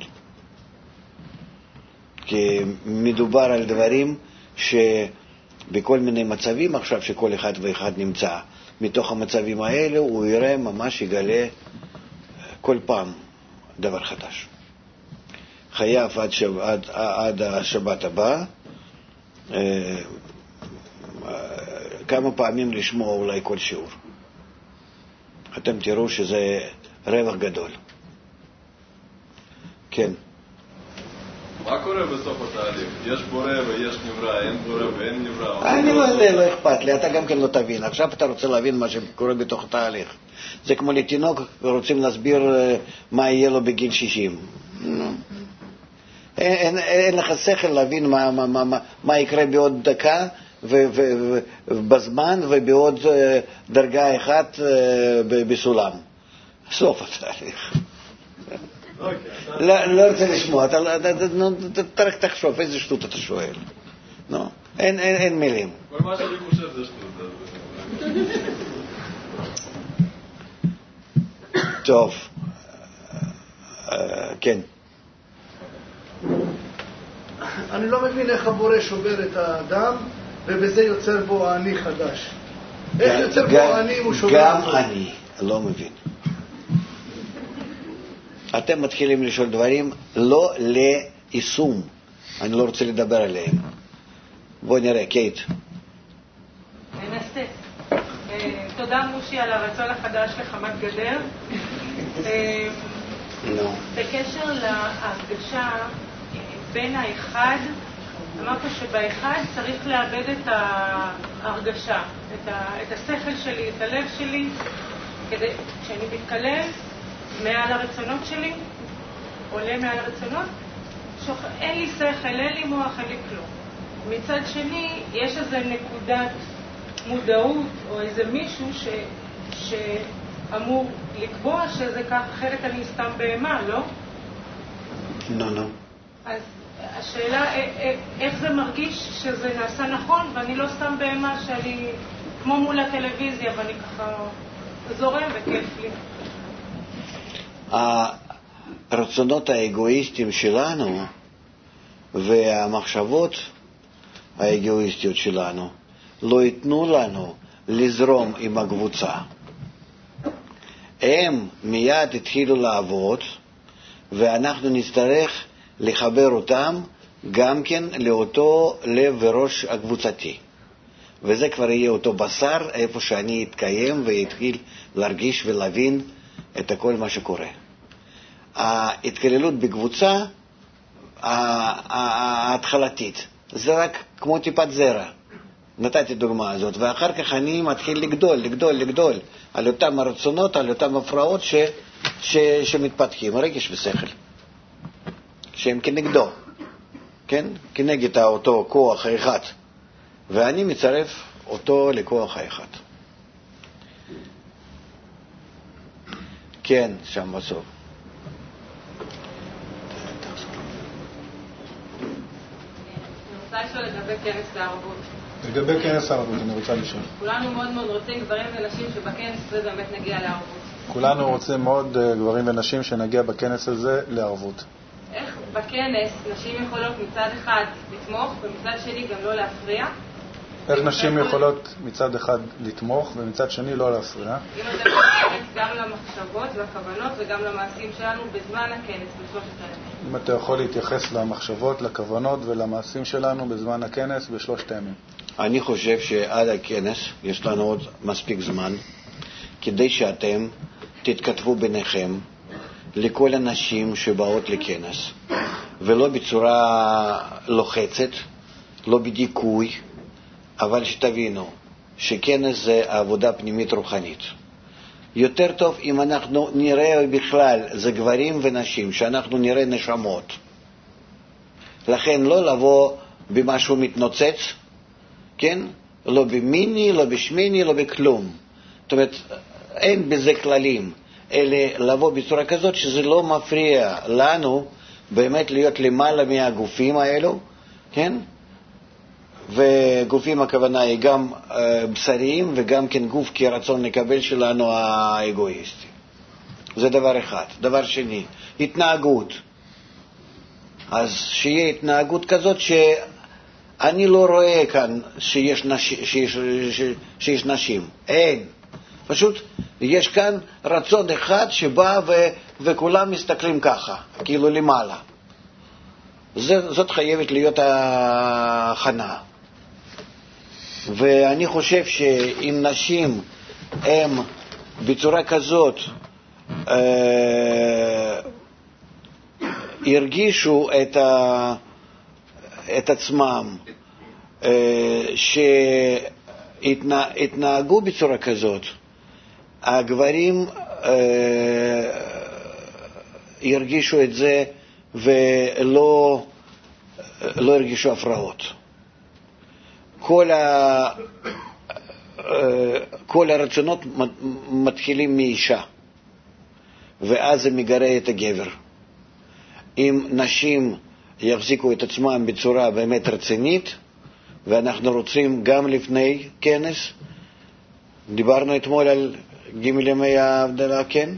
כי מדובר על דברים שבכל מיני מצבים עכשיו שכל אחד ואחד נמצא, מתוך המצבים האלו הוא יראה ממש יגלה כל פעם דבר חדש. חייב עד, שב, עד, עד השבת הבא אה, אה, כמה פעמים לשמוע אולי כל שיעור. אתם תראו שזה רווח גדול. כן. מה קורה בסוף התהליך? יש בורא ויש נברא, אין בורא ואין נברא. אני לא יודע, לא אכפת לי, אתה גם כן לא תבין. עכשיו אתה רוצה להבין מה שקורה בתוך התהליך. זה כמו לתינוק, רוצים להסביר מה יהיה לו בגיל שישים. אין, אין לך שכל להבין מה, מה, מה, מה, מה יקרה בעוד דקה ו, ו, ו, בזמן ובעוד דרגה אחת בסולם. סוף התהליך. לא רוצה לשמוע, אתה רק תחשוב איזה שטות אתה שואל. אין מילים. כל מה שאני חושב זה שטות. טוב, כן. אני לא מבין איך הבורא שובר את האדם ובזה יוצר בו אני חדש. איך יוצר בו אני אם הוא שובר? גם אני לא מבין. אתם מתחילים לשאול דברים לא ליישום, אני לא רוצה לדבר עליהם. בוא נראה, קייט. ננסה. תודה מושי על הרצון החדש לחמת גדר. בקשר להרגשה בין האחד, אמרת שבאחד צריך לאבד את ההרגשה, את השכל שלי, את הלב שלי, כדי כשאני מתקלל מעל הרצונות שלי, עולה מעל הרצונות, שוח, אין לי שכל, אין לי מוח, אין לי כלום. מצד שני, יש איזו נקודת מודעות, או איזה מישהו ש, שאמור לקבוע שזה כך, אחרת אני סתם בהמה, לא? לא, לא. אז השאלה, איך זה מרגיש שזה נעשה נכון, ואני לא סתם בהמה שאני כמו מול הטלוויזיה, ואני ככה זורם וכיף לי. הרצונות האגואיסטיים שלנו והמחשבות האגואיסטיות שלנו לא ייתנו לנו לזרום עם הקבוצה. הם מיד התחילו לעבוד ואנחנו נצטרך לחבר אותם גם כן לאותו לב וראש הקבוצתי. וזה כבר יהיה אותו בשר איפה שאני אתקיים ויתחיל להרגיש ולהבין את כל מה שקורה. ההתקללות בקבוצה ההתחלתית זה רק כמו טיפת זרע, נתתי דוגמה הזאת, ואחר כך אני מתחיל לגדול, לגדול, לגדול על אותם הרצונות, על אותם הפרעות ש, ש, שמתפתחים, רגש ושכל שהם כנגדו, כן? כנגד אותו כוח האחד, ואני מצרף אותו לכוח האחד. כן, שם בסוף. אני רוצה לשאול לגבי כנס הערבות. לגבי כנס הערבות, אני רוצה לשאול. כולנו מאוד מאוד רוצים גברים ונשים שבכנס הזה באמת נגיע לערבות. כולנו רוצים מאוד גברים ונשים שנגיע בכנס הזה לערבות. איך בכנס נשים יכולות מצד אחד לתמוך ומצד שני גם לא להפריע? איך נשים יכולות מצד אחד לתמוך ומצד שני לא להפריע? אם אתה מתייחס גם למחשבות והכוונות וגם למעשים שלנו בזמן הכנס בשלושת הימים. אם אתה יכול להתייחס למחשבות, לכוונות ולמעשים שלנו בזמן הכנס בשלושת הימים. אני חושב שעד הכנס יש לנו עוד מספיק זמן כדי שאתם תתכתבו ביניכם לכל הנשים שבאות לכנס, ולא בצורה לוחצת, לא בדיכוי, אבל שתבינו שכנס זה עבודה פנימית רוחנית. יותר טוב אם אנחנו נראה בכלל, זה גברים ונשים, שאנחנו נראה נשמות. לכן לא לבוא במשהו מתנוצץ, כן? לא במיני, לא בשמיני, לא בכלום. זאת אומרת, אין בזה כללים, אלא לבוא בצורה כזאת שזה לא מפריע לנו באמת להיות למעלה מהגופים האלו, כן? וגופים הכוונה היא גם בשריים וגם כן גוף כרצון לקבל שלנו האגואיסטי. זה דבר אחד. דבר שני, התנהגות. אז שיהיה התנהגות כזאת שאני לא רואה כאן שיש, נש... שיש... שיש נשים. אין. פשוט יש כאן רצון אחד שבא ו... וכולם מסתכלים ככה, כאילו למעלה. זה, זאת חייבת להיות ההכנה. ואני חושב שאם נשים הם בצורה כזאת אה, הרגישו את, ה, את עצמם, אה, שהתנהגו בצורה כזאת, הגברים אה, הרגישו את זה ולא לא הרגישו הפרעות. כל, ה, כל הרצונות מתחילים מאישה, ואז זה מגרה את הגבר. אם נשים יחזיקו את עצמם בצורה באמת רצינית, ואנחנו רוצים גם לפני כנס, דיברנו אתמול על ג' ימי ההבדלה, כן,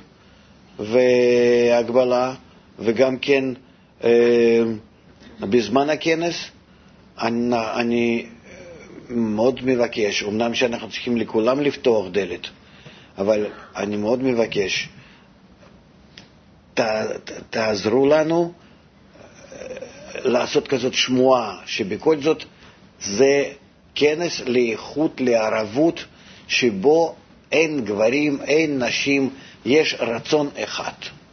והגבלה, וגם כן אה, בזמן הכנס, אני, אני מאוד מבקש, אמנם שאנחנו צריכים לכולם לפתוח דלת, אבל אני מאוד מבקש, ת, ת, תעזרו לנו לעשות כזאת שמועה, שבכל זאת זה כנס לאיכות, לערבות, שבו אין גברים, אין נשים, יש רצון אחד.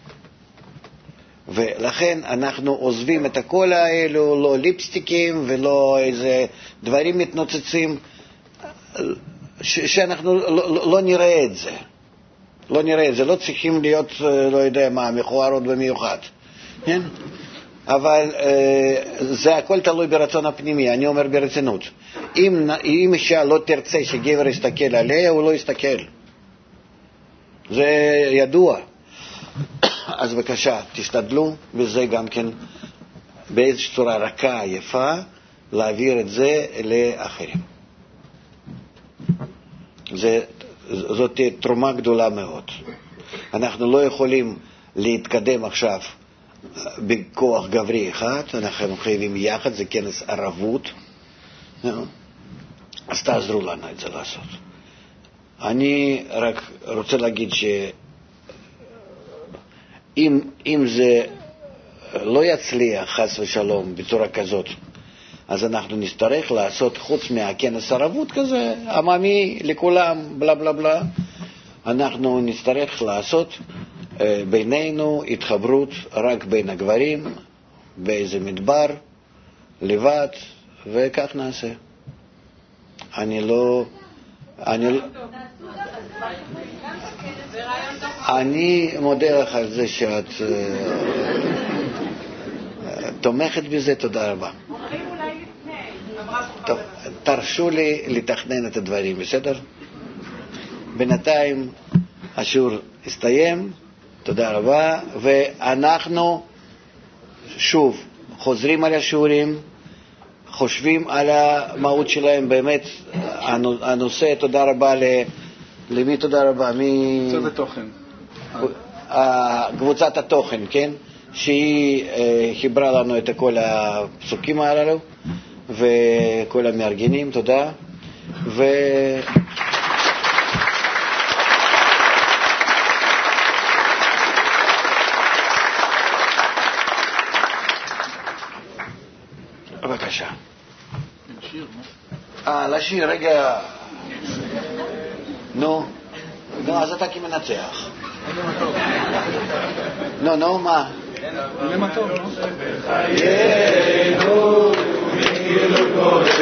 ולכן אנחנו עוזבים את הכל האלו, לא ליפסטיקים ולא איזה דברים מתנוצצים, ש- שאנחנו לא, לא, לא נראה את זה. לא נראה את זה, לא צריכים להיות, לא יודע מה, מכוערות במיוחד. כן? אבל זה הכל תלוי ברצון הפנימי, אני אומר ברצינות. אם, אם אישה לא תרצה שגבר יסתכל עליה, הוא לא יסתכל. זה ידוע. אז בבקשה, תשתדלו בזה גם כן באיזושהי צורה רכה, יפה, להעביר את זה לאחרים. זה, זאת תרומה גדולה מאוד. אנחנו לא יכולים להתקדם עכשיו בכוח גברי אחד, אנחנו חייבים יחד, זה כנס ערבות, אז תעזרו לנו את זה לעשות. אני רק רוצה להגיד שאם אם זה לא יצליח חס ושלום בצורה כזאת, אז אנחנו נצטרך לעשות חוץ מהכנס ערבות כזה, עממי לכולם, בלה בלה בלה, אנחנו נצטרך לעשות בינינו התחברות רק בין הגברים, באיזה מדבר, לבד, וכך נעשה. אני לא... אני לא... אני מודה לך על זה שאת תומכת בזה, תודה רבה. טוב, תרשו לי לתכנן את הדברים, בסדר? בינתיים השיעור הסתיים, תודה רבה. ואנחנו שוב חוזרים על השיעורים, חושבים על המהות שלהם, באמת הנושא. תודה רבה ל... למי תודה רבה? מי... קבוצת התוכן. קבוצת התוכן, כן? שהיא חיברה לנו את כל הפסוקים הללו וכל המארגנים. תודה. ו... בבקשה. אה, לשיר, רגע. נו, נו, אז אתה כמנצח. נו, נו, מה? למה טוב, לא? חיינו, מכיר כל